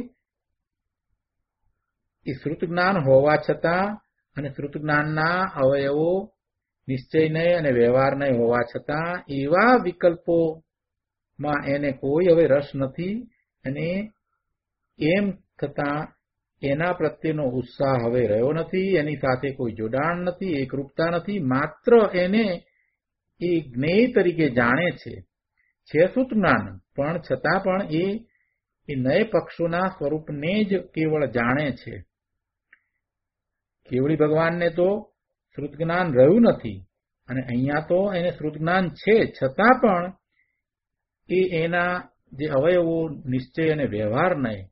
Speaker 2: એ શ્રુત જ્ઞાન હોવા છતાં અને શ્રુત જ્ઞાનના અવયવો નિશ્ચય નહીં અને વ્યવહાર નહીં હોવા છતાં એવા વિકલ્પોમાં એને કોઈ હવે રસ નથી, અને એમ થતાં એના પ્રત્યેનો ઉત્સાહ હવે રહ્યો નથી, એની સાથે કોઈ જોડાણ નથી, એકરૂપતા નથી. માત્ર એને એ જ્ઞેય તરીકે જાણે છે શ્રુત જ્ઞાન, પણ છતાં પણ એ નય પક્ષોના સ્વરૂપને જ કેવળ જાણે છે. કેવળી ભગવાનને તો શ્રુત જ્ઞાન રહ્યું નથી, અને અહીંયા તો એને શ્રુત જ્ઞાન છે, છતાં પણ એ એના જે અવયવો નિશ્ચય અને વ્યવહાર નહીં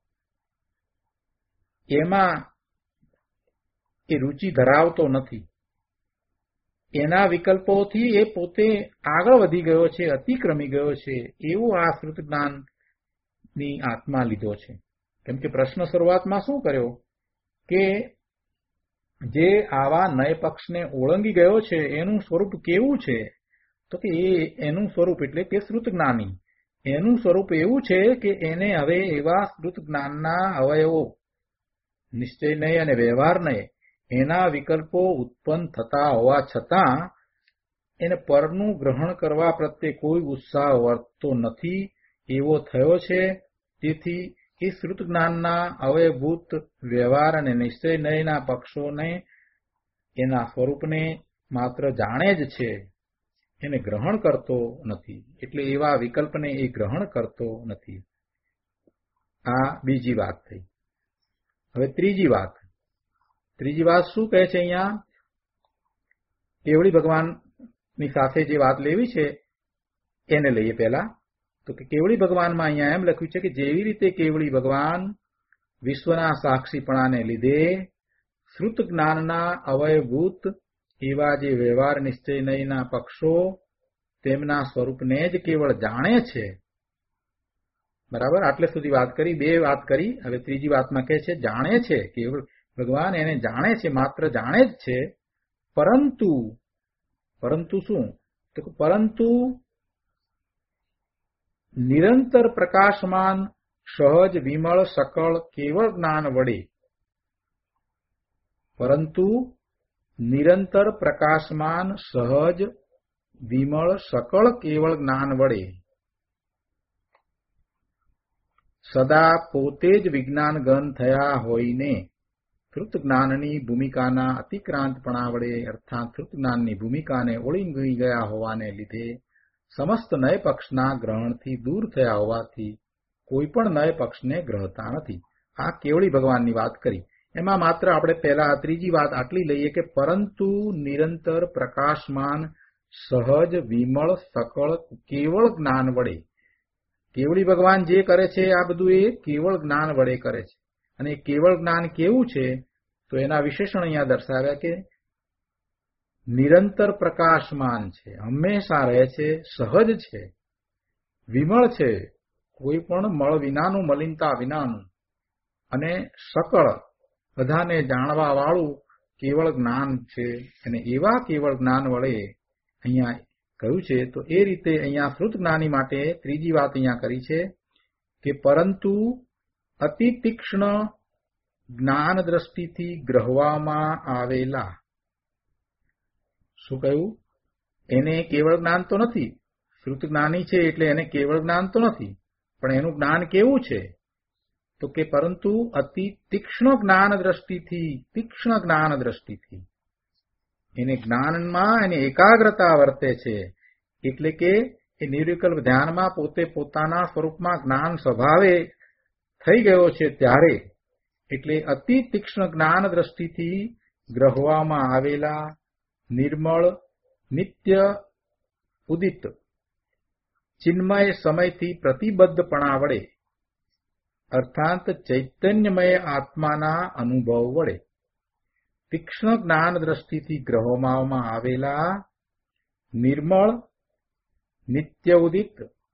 Speaker 2: એમાં એ રુચિ ધરાવતો નથી. એના વિકલ્પોથી એ પોતે આગળ વધી ગયો છે, અતિક્રમી ગયો છે, એવું આ શ્રુત જ્ઞાનની આત્મા લીધો છે. કેમ કે પ્રશ્ન શરૂઆતમાં શું કર્યો કે જે આવા નય પક્ષને ઓળંગી ગયો છે એનું સ્વરૂપ કેવું છે? તો કે એનું સ્વરૂપ એટલે કે શ્રુત જ્ઞાની, એનું સ્વરૂપ એવું છે કે એને હવે એવા શ્રુત જ્ઞાનના અવયવો નિશ્ચય નહીં અને વ્યવહાર નહીં એના વિકલ્પો ઉત્પન્ન થતા હોવા છતાં એને પરનું ગ્રહણ કરવા પ્રત્યે કોઈ ઉત્સાહ વર્તતો નથી એવો થયો છે. તેથી એ શ્રુત જ્ઞાનના અવયભૂત વ્યવહાર અને નિશ્ચય નયના પક્ષોને એના સ્વરૂપને માત્ર જાણે જ છે, એને ગ્રહણ કરતો નથી. એટલે એવા વિકલ્પને એ ગ્રહણ કરતો નથી. આ બીજી વાત થઈ. હવે ત્રીજી વાત શું કહે છે અહીંયા? કેવળી ભગવાનની સાથે જે વાત લેવી છે એને લઈએ પહેલા. તો કે કેવળી ભગવાનમાં અહીંયા એમ લખ્યું છે કે જેવી રીતે કેવળી ભગવાન વિશ્વના સાક્ષીપણાને લીધે શ્રુત જ્ઞાનના અવયભૂત એવા જે વ્યવહાર નિશ્ચયના પક્ષો તેમના સ્વરૂપને જ કેવળ જાણે છે. બરાબર, આટલે સુધી વાત કરી, બે વાત કરી. હવે ત્રીજી વાતમાં કહે છે જાણે છે, કેવળ ભગવાન એને જાણે છે, માત્ર જાણે જ છે. પરંતુ શું? તો પરંતુ નિરંતર પ્રકાશમાન સહજ વિમળ સકળ કેવળ જ્ઞાન વડે, પરંતુ નિરંતર પ્રકાશમાન સહજ વિમળ સકળ કેવળ જ્ઞાન વડે સદા પોતે જ વિજ્ઞાન ગન થયા હોઈને શ્રુત જ્ઞાનની ભૂમિકાના અતિક્રાંતપણા વડે, અર્થાત શ્રુત જ્ઞાનની ભૂમિકાને ઓળંગી ગયા હોવાને લીધે સમસ્ત નય પક્ષના ગ્રહણથી દૂર થયા હોવાથી કોઈ પણ નય પક્ષને ગ્રહતા નથી. આ કેવળી ભગવાનની વાત કરી. એમાં માત્ર આપણે પહેલા ત્રીજી વાત આટલી લઈએ કે પરંતુ નિરંતર પ્રકાશમાન સહજ વિમળ સકળ કેવળ જ્ઞાન વડે, કેવળી ભગવાન જે કરે છે આ બધું એ કેવળ જ્ઞાન વડે કરે છે. અને કેવળ જ્ઞાન કેવું છે? તો એના વિશેષણ અહીંયા દર્શાવ્યા કે નિરંતર પ્રકાશમાન છે, હંમેશા રહે છે, સહજ છે, વિમળ છે, કોઈ પણ મળ વિનાનું, મલિનતા વિનાનું, અને સકળ બધાને જાણવા વાળું કેવળ જ્ઞાન છે. અને એવા કેવળ જ્ઞાન વડે અહીંયા કહ્યું છે. તો એ રીતે અહીંયા શ્રુત જ્ઞાની માટે ત્રીજી વાત અહીંયા કરી છે કે પરંતુ અતિ તીક્ષ્ણ જ્ઞાન દ્રષ્ટિથી ગ્રહવામાં આવેલા, શું કહ્યું? એને કેવળ જ્ઞાન તો નથી, શ્રુત જ્ઞાની છે એટલે એને કેવળ જ્ઞાન તો નથી, પણ એનું જ્ઞાન કેવું છે? તો કે પરંતુ અતિ તીક્ષ્ણ જ્ઞાન દ્રષ્ટિથી એને જ્ઞાનમાં એને એકાગ્રતા વર્તે છે. એટલે કે એ નિર્વિકલ્પ ધ્યાનમાં પોતે પોતાના સ્વરૂપમાં જ્ઞાન સ્વભાવે થઈ ગયો છે ત્યારે, એટલે અતિ તીક્ષ્ણ જ્ઞાન દ્રષ્ટિથી ગ્રહવામાં આવેલા નિર્મળ નિત્ય ઉદિત ચિન્મય સમયથી પ્રતિબદ્ધપણા વડે, અર્થાત ચૈતન્યમય આત્માના અનુભવ વડે તીક્ષ્ણ જ્ઞાન દ્રષ્ટિથી ગ્રહવામાં આવેલા નિર્મળ નિત્ય ઉદિત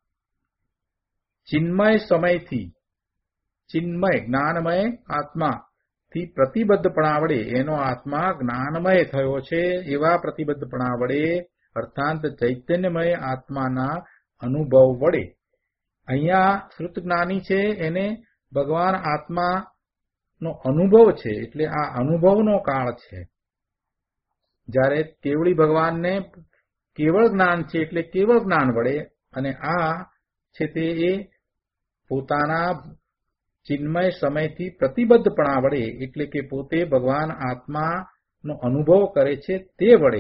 Speaker 2: ચિન્મય સમયથી, ચિન્મય જ્ઞાનમય આત્માથી પ્રતિબદ્ધપણા વડે એનો આત્મા જ્ઞાનમય થયો છે એવા પ્રતિબદ્ધપણા વડે, અર્થાત ચૈતન્યમય આત્માના અનુભવ વડે. અહીંયા શ્રુત જ્ઞાની છે એને ભગવાન આત્માનો અનુભવ છે, એટલે આ અનુભવનો કાળ છે. જ્યારે કેવળી ભગવાનને કેવળ જ્ઞાન છે એટલે કેવળ જ્ઞાન વડે, અને આ છે તે એ પોતાના ચિન્મય સમયથી પ્રતિબદ્ધપણા વડે, એટલે કે પોતે ભગવાન આત્માનો અનુભવ કરે છે તે વડે.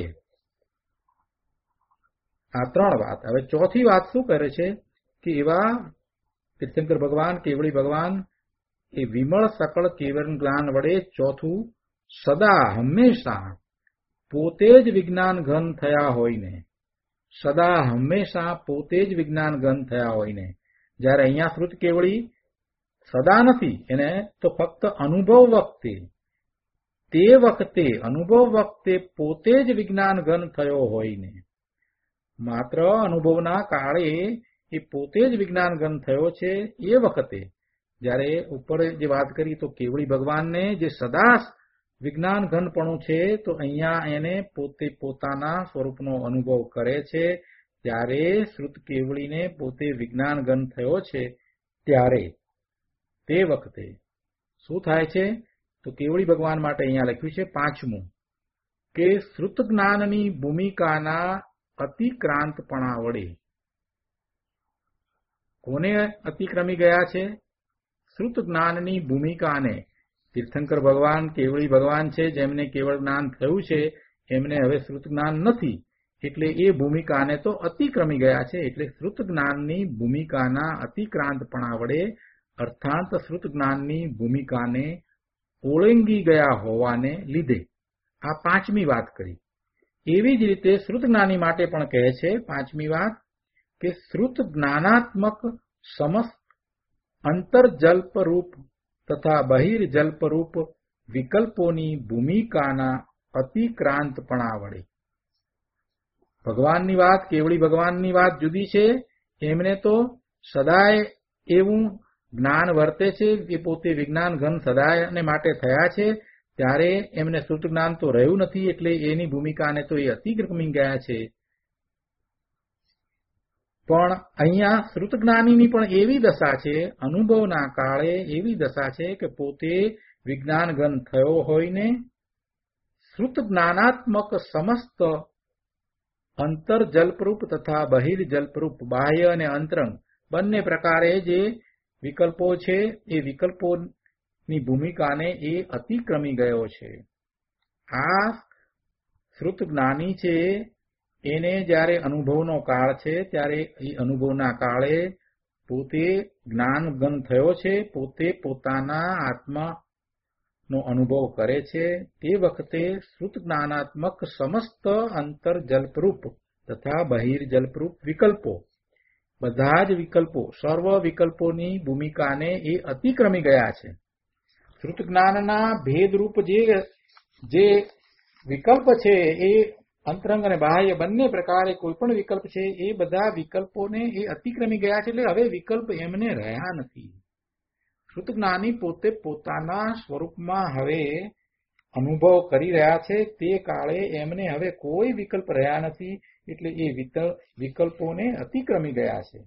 Speaker 2: આ ત્રણ વાત. હવે ચોથી વાત શું કરે છે કે એવા તીર્થંકર ભગવાન, કેવળી ભગવાન એ વિમળ સકળ કેવળ જ્ઞાન વડે ચોથું સદા હંમેશા પોતે જ વિજ્ઞાન ઘન થયા હોઈને, સદા હંમેશા પોતે જ વિજ્ઞાન ઘન થયા હોઈને. જ્યારે અહીંયા શ્રુત કેવળી સદા નથી, એને તો ફક્ત અનુભવ વખતે, તે વખતે અનુભવ વખતે પોતે જ વિજ્ઞાન ઘન થયો હોઈને, માત્ર અનુભવના કાળે એ પોતે જ વિજ્ઞાન ઘન થયો છે. એ વખતે જ્યારે ઉપર જે વાત કરી તો કેવળી ભગવાનને જે સદા વિજ્ઞાન ઘનપણું છે, તો અહીંયા એને પોતે પોતાના સ્વરૂપનો અનુભવ કરે છે. ત્યારે શ્રુત કેવળીને પોતે વિજ્ઞાન ઘન થયો છે ત્યારે તે વખતે શું થાય છે? તો કેવળી ભગવાન માટે અહીંયા લખ્યું છે પાંચમું કે શ્રુત જ્ઞાનની ભૂમિકાના અતિક્રાંતપણા વડે. કોને અતિક્રમી ગયા છે? શ્રુત જ્ઞાનની ભૂમિકાને. તીર્થંકર ભગવાન કેવળી ભગવાન છે જેમને કેવળ જ્ઞાન થયું છે એમને હવે શ્રુત જ્ઞાન નથી, એટલે એ ભૂમિકાને તો અતિક્રમી ગયા છે. એટલે શ્રુત જ્ઞાનની ભૂમિકાના અતિક્રાંતપણા વડે અર્થાંત શ્રુત જ્ઞાનની ભૂમિકાને ઓળંગી ગયા હોવાને લીધે આ પાંચમી વાત કરી. એવી જ રીતે શ્રુત જ્ઞાની માટે પણ કહે છે પાંચમી વાત કે શ્રુત જ્ઞાનાત્મક સમસ્ત અંતર્જલ્પરૂપ તથા બહિર્જલ્પરૂપ વિકલ્પોની ભૂમિકાના અતિક્રાંતપણા વડે. ભગવાનની વાત, કેવળી ભગવાનની વાત જુદી છે. એમને તો સદાય એવું જ્ઞાન વર્તે છે કે પોતે વિજ્ઞાન ઘન સદાયને માટે થયા છે, ત્યારે એમને શ્રુત જ્ઞાન તો રહ્યું નથી, એટલે એની ભૂમિકાને તો એ અતિક્રમી ગયા છે. પણ અહીંયા શ્રુત જ્ઞાનીની પણ એવી દશા છે, અનુભવના કાળે એવી દશા છે કે પોતે વિજ્ઞાન ઘન થયો હોઈને શ્રુત જ્ઞાનાત્મક સમસ્ત અંતર્જલ્પરૂપ તથા બહિર્જલ્પરૂપ બાહ્ય અને અંતરંગ બંને પ્રકારે જે વિકલ્પો છે એ વિકલ્પોની ભૂમિકાને એ અતિક્રમી ગયો છે. આ શ્રુત જ્ઞાની છે એને જ્યારે અનુભવનો કાળ છે ત્યારે એ અનુભવના કાળે પોતે જ્ઞાનગન થયો છે, પોતે પોતાના આત્માનો અનુભવ કરે છે. તે વખતે શ્રુત જ્ઞાનાત્મક સમસ્ત અંતર્જલ્પરૂપ તથા બહિર્જલ્પરૂપ વિકલ્પો, બધા જ વિકલ્પો, સર્વ વિકલ્પોની ભૂમિકાને એ અતિક્રમી ગયા છે. શ્રુત જ્ઞાનના ભેદરૂપ જે વિકલ્પ છે એ અંતરંગ અને બાહ્ય બંને પ્રકારે કોઈ પણ વિકલ્પ છે એ બધા વિકલ્પોને એ અતિક્રમી ગયા છે. એટલે હવે વિકલ્પ એમને રહ્યા નથી. શ્રુત જ્ઞાની પોતે પોતાના સ્વરૂપમાં હવે અનુભવ કરી રહ્યા છે. તે કાળે એમને હવે કોઈ વિકલ્પ રહ્યા નથી, એટલે એ વિકલ્પોને અતિક્રમી ગયા છે.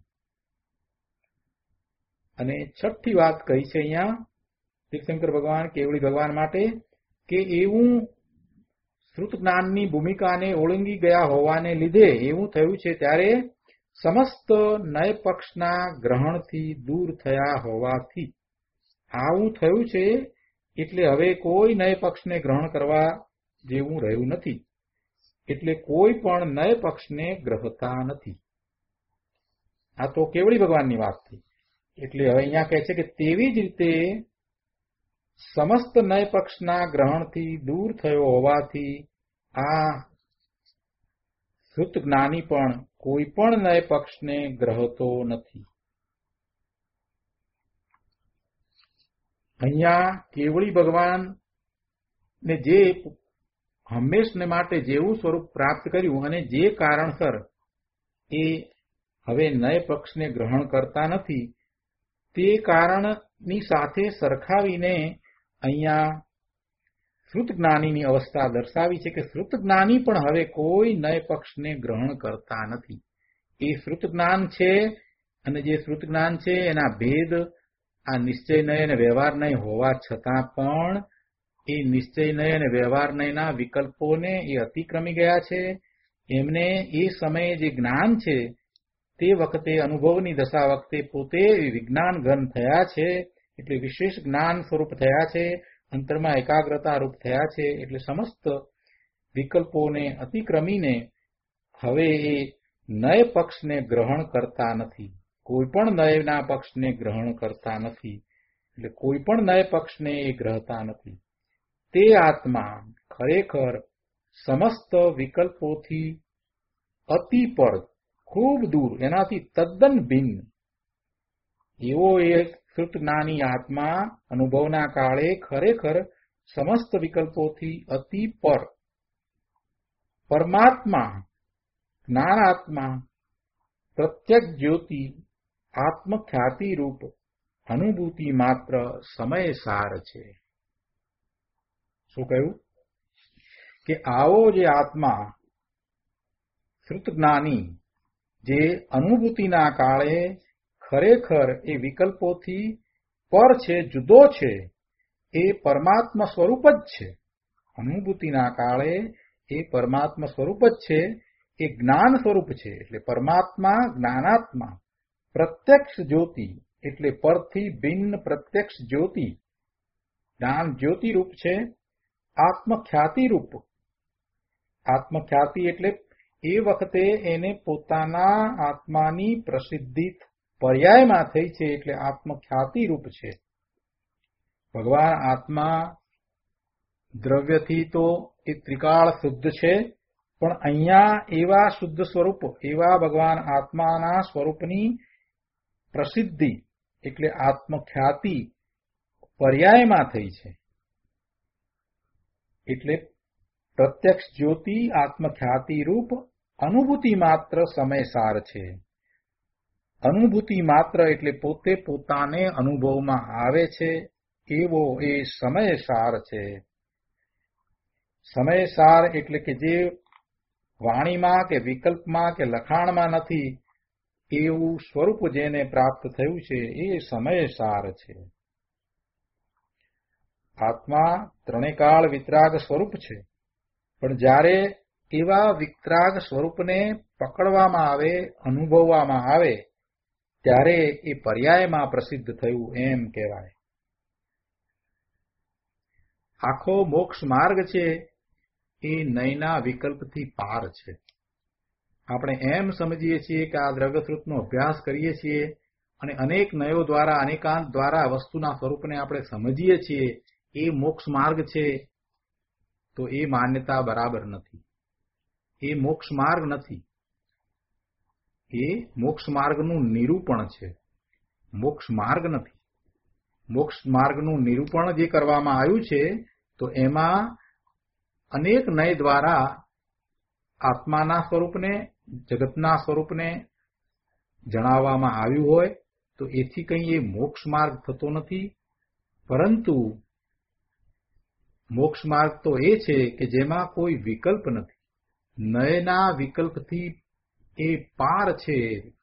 Speaker 2: અને છઠ્ઠી વાત કહી છે અહીંયા તીર્થંકર ભગવાન, કેવળી ભગવાન માટે કે એવું શ્રુત જ્ઞાનની ભૂમિકાને ઓળંગી ગયા હોવાને લીધે એવું થયું છે ત્યારે સમસ્ત નય પક્ષના ગ્રહણથી દૂર થયા હોવાથી આવું થયું છે. એટલે હવે કોઈ નય પક્ષને ગ્રહણ કરવા જેવું રહ્યું નથી, એટલે કોઈ પણ નય પક્ષને ગ્રહતા નથી. આ તો કેવળી ભગવાનની વાત થઈ. એટલે હવે અહીંયા કહે છે કે તેવી જ રીતે સમસ્ત નય પક્ષના ગ્રહણથી દૂર થયો હોવાથી આ શ્રુત જ્ઞાની પણ કોઈ પણ નય પક્ષને ગ્રહતો નથી. અહીંયા કેવળી ભગવાન ને જે હંમેશને માટે જેવું સ્વરૂપ પ્રાપ્ત કર્યું અને જે કારણસર એ હવે નય પક્ષને ગ્રહણ કરતા નથી, તે કારણની સાથે સરખાવીને અહીંયા શ્રુત જ્ઞાનીની અવસ્થા દર્શાવી છે કે શ્રુત જ્ઞાની પણ હવે કોઈ નય પક્ષને ગ્રહણ કરતા નથી. એ શ્રુત જ્ઞાન છે અને જે શ્રુત જ્ઞાન છે એના ભેદ આ નિશ્ચય નય અને વ્યવહાર નય હોવા છતાં પણ એ નિશ્ચય નય અને વ્યવહાર નયના વિકલ્પોને એ અતિક્રમી ગયા છે. એમને એ સમયે જે જ્ઞાન છે તે વખતે અનુભવની દશા વખતે પોતે વિજ્ઞાન ઘન થયા છે, એટલે વિશેષ જ્ઞાન સ્વરૂપ થયા છે, અંતરમાં એકાગ્રતા રૂપ થયા છે. એટલે સમસ્ત વિકલ્પોને અતિક્રમીને હવે એ નય પક્ષને ગ્રહણ કરતા નથી, કોઈ પણ નયના પક્ષને ગ્રહણ કરતા નથી, એટલે કોઈ પણ નય પક્ષને એ ગ્રહતા નથી. તે આત્મા ખરેખર સમસ્ત વિકલ્પોથી અતિ પર, ખૂબ દૂર, એનાથી તદ્દન ભિન્ન એવો એક શ્રુત જ્ઞાની આત્મા અનુભવના કાળે ખરેખર સમસ્ત વિકલ્પોથી અતિ પર પરમાત્મા, જ્ઞાનાત્મા, પ્રત્યક જ્યોતિ, આત્મખ્યાતિ રૂપ અનુભૂતિ માત્ર સમય સાર છે. શું કહ્યું કે આવો જે આત્મા શ્રુત જ્ઞાની જે અનુભૂતિના કાળે ખરેખર એ વિકલ્પોથી પર છે, જુદો છે, એ પરમાત્મા સ્વરૂપ જ છે. અનુભૂતિના કાળે એ પરમાત્મા સ્વરૂપ જ છે, એ જ્ઞાન સ્વરૂપ છે. એટલે પરમાત્મા જ્ઞાનાત્મા, પ્રત્યક્ષ જ્યોતિ એટલે પરથી ભિન્ન પ્રત્યક્ષ જ્યોતિ, જ્ઞાન જ્યોતિ રૂપ છે, આત્મખ્યાતિ રૂપ આત્મખ્યાતિ એટલે એ વખતે એને પોતાના આત્માની પ્રસિદ્ધિ પર્યાયમાં થઈ છે એટલે આત્મખ્યાતિ રૂપ છે. ભગવાન આત્મા દ્રવ્યથી તો એ ત્રિકાળ શુદ્ધ છે, પણ અહીંયા એવા શુદ્ધ સ્વરૂપ, એવા ભગવાન આત્માના સ્વરૂપની પ્રસિદ્ધિ એટલે આત્મખ્યાતિ પર્યાયમાં થઈ છે. એટલે પ્રત્યક્ષ જ્યોતિ આત્મખ્યાતિ રૂપ અનુભૂતિ માત્ર સમયસાર છે. અનુભૂતિ માત્ર એટલે પોતે પોતાને અનુભવમાં આવે છે એવો એ સમયસાર છે. સમયસાર એટલે કે જે વાણીમાં કે વિકલ્પમાં કે લખાણમાં નથી એવું સ્વરૂપ જેને પ્રાપ્ત થયું છે એ સમયસાર છે. આત્મા ત્રણેકાળ વિતરાગ સ્વરૂપ છે, પણ જ્યારે એવા વિતરાગ સ્વરૂપને પકડવામાં આવે, અનુભવવામાં આવે, ત્યારે એ પર્યાયમાં પ્રસિદ્ધ થયું એમ કહેવાય. આખો મોક્ષ માર્ગ છે એ નયના વિકલ્પથી પાર છે. આપણે એમ સમજીએ છીએ કે આ દ્રવ્યશ્રુતનો અભ્યાસ કરીએ છીએ અને અનેક નયો દ્વારા, અનેકાંત દ્વારા વસ્તુના સ્વરૂપને આપણે સમજીએ છીએ, એ મોક્ષ માર્ગ છે, તો એ માન્યતા બરાબર નથી. એ મોક્ષ માર્ગ નથી. એ મોક્ષ માર્ગનું નિરૂપણ છે, મોક્ષ માર્ગ નથી. મોક્ષ માર્ગનું નિરૂપણ જે કરવામાં આવ્યું છે તો એમાં અનેક નય દ્વારા આત્માના સ્વરૂપને, જગતના સ્વરૂપને જણાવવામાં આવ્યું હોય તો એથી કંઈ એ મોક્ષ માર્ગ થતો નથી. પરંતુ મોક્ષ માર્ગ તો એ છે કે જેમાં કોઈ વિકલ્પ નથી, નયના વિકલ્પથી એ પાર છે,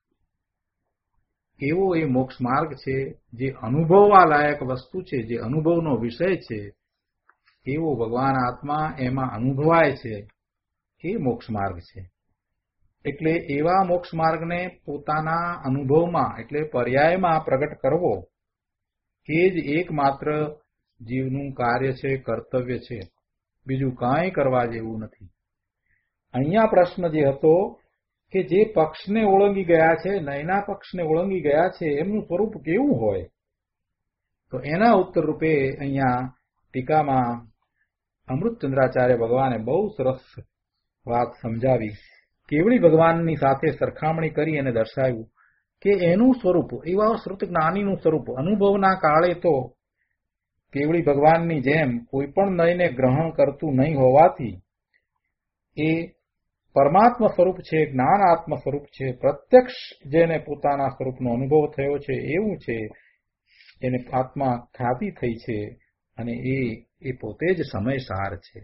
Speaker 2: એવો એ મોક્ષ માર્ગ છે. જે અનુભવવા લાયક વસ્તુ છે, જે અનુભવનો વિષય છે, એવો ભગવાન આત્મા એમાં અનુભવાય છે, એ મોક્ષ માર્ગ છે. એટલે એવા મોક્ષ માર્ગને પોતાના અનુભવમાં એટલે પર્યાયમાં પ્રગટ કરવો એ જ એકમાત્ર જીવનું કાર્ય છે, કર્તવ્ય છે. બીજું કાંઈ કરવા જેવું નથી. અહીંયા પ્રશ્ન જે હતો કે જે પક્ષને ઓળંગી ગયા છે, નયના પક્ષને ઓળંગી ગયા છે, એમનું સ્વરૂપ કેવું હોય, તો એના ઉત્તર રૂપે અહીંયા ટીકામાં અમૃતચંદ્રાચાર્ય ભગવાને બહુ સરસ વાત સમજાવી. કેવળી ભગવાનની સાથે સરખામણી કરી અને દર્શાવ્યું કે એનું સ્વરૂપ, એવા શ્રુત જ્ઞાનીનું સ્વરૂપ અનુભવના કાળે તો કેવળી ભગવાનની જેમ કોઈ પણ નયને ગ્રહણ કરતું નહીં હોવાથી એ પરમાત્મા સ્વરૂપ છે, જ્ઞાનાત્મ સ્વરૂપ છે, પ્રત્યક્ષ જેને પોતાના સ્વરૂપનો અનુભવ થયો છે એવું છે, એને આત્મા ખ્યાતિ થઈ છે અને એ પોતે જ સમયસાર છે.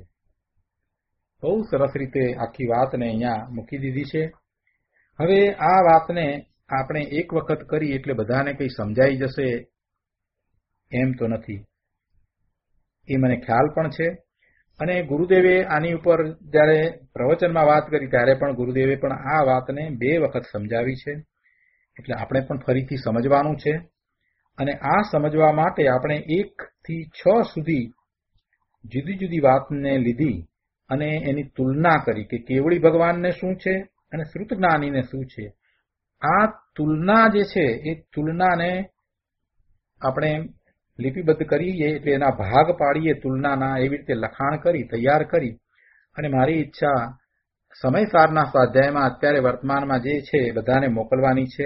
Speaker 2: બહુ સરસ રીતે આખી વાતને અહીંયા મૂકી દીધી છે. હવે આ વાતને આપણે એક વખત કરી એટલે બધાને કંઈ સમજાઈ જશે એમ તો નથી, એ મને ખ્યાલ પણ છે. અને ગુરુદેવે આની ઉપર જ્યારે પ્રવચનમાં વાત કરી ત્યારે પણ ગુરુદેવે પણ આ વાતને 2 વખત સમજાવી છે. એટલે આપણે પણ ફરીથી સમજવાનું છે. અને આ સમજવા માટે આપણે 1 થી 6 સુધી જુદી જુદી વાતને લીધી અને એની તુલના કરી કે કેવળી ભગવાનને શું છે અને શ્રુત જ્ઞાનીને શું છે. આ તુલના જે છે એ તુલનાને આપણે લિપિબદ્ધ કરીએ એટલે એના ભાગ પાડીએ તુલનાના, એવી રીતે લખાણ કરી, તૈયાર કરી અને મારી ઈચ્છા સમયસારના સ્વાધ્યાયમાં અત્યારે વર્તમાનમાં જે છે બધાને મોકલવાની છે.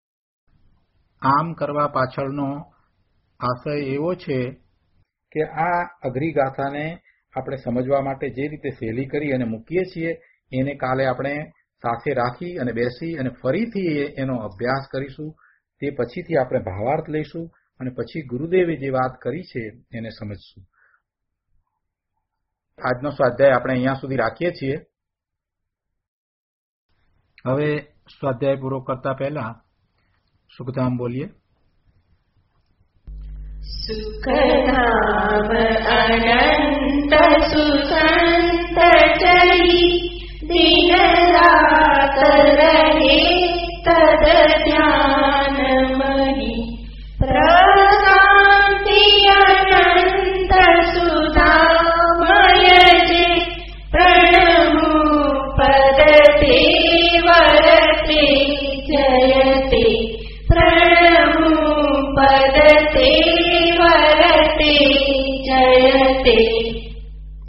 Speaker 2: આમ કરવા પાછળનો આશય એવો છે કે આ અઘરી ગાથાને આપણે સમજવા માટે જે રીતે સહેલી કરી અને મૂકીએ છીએ એને કાલે આપણે સાથે રાખી અને બેસી અને ફરીથી એનો અભ્યાસ કરીશું. તે પછીથી આપણે ભાવાર્થ લઈશું અને પછી ગુરુદેવે જે વાત કરી છે એને સમજશું. આજનો સ્વાધ્યાય આપણે અહીંયા સુધી રાખીએ છીએ. હવે સ્વાધ્યાય પૂરો કરતા પહેલા સુખધામ બોલીએ.
Speaker 3: સુખધામ અનંત સુસંત ચરી દિન રાત રહે તદ ધ્યાન મહી પ્રશાંતિ અનંત સુધામય જે પ્રણમો पदते वरते जयते प्रणमो पदते वरते जयते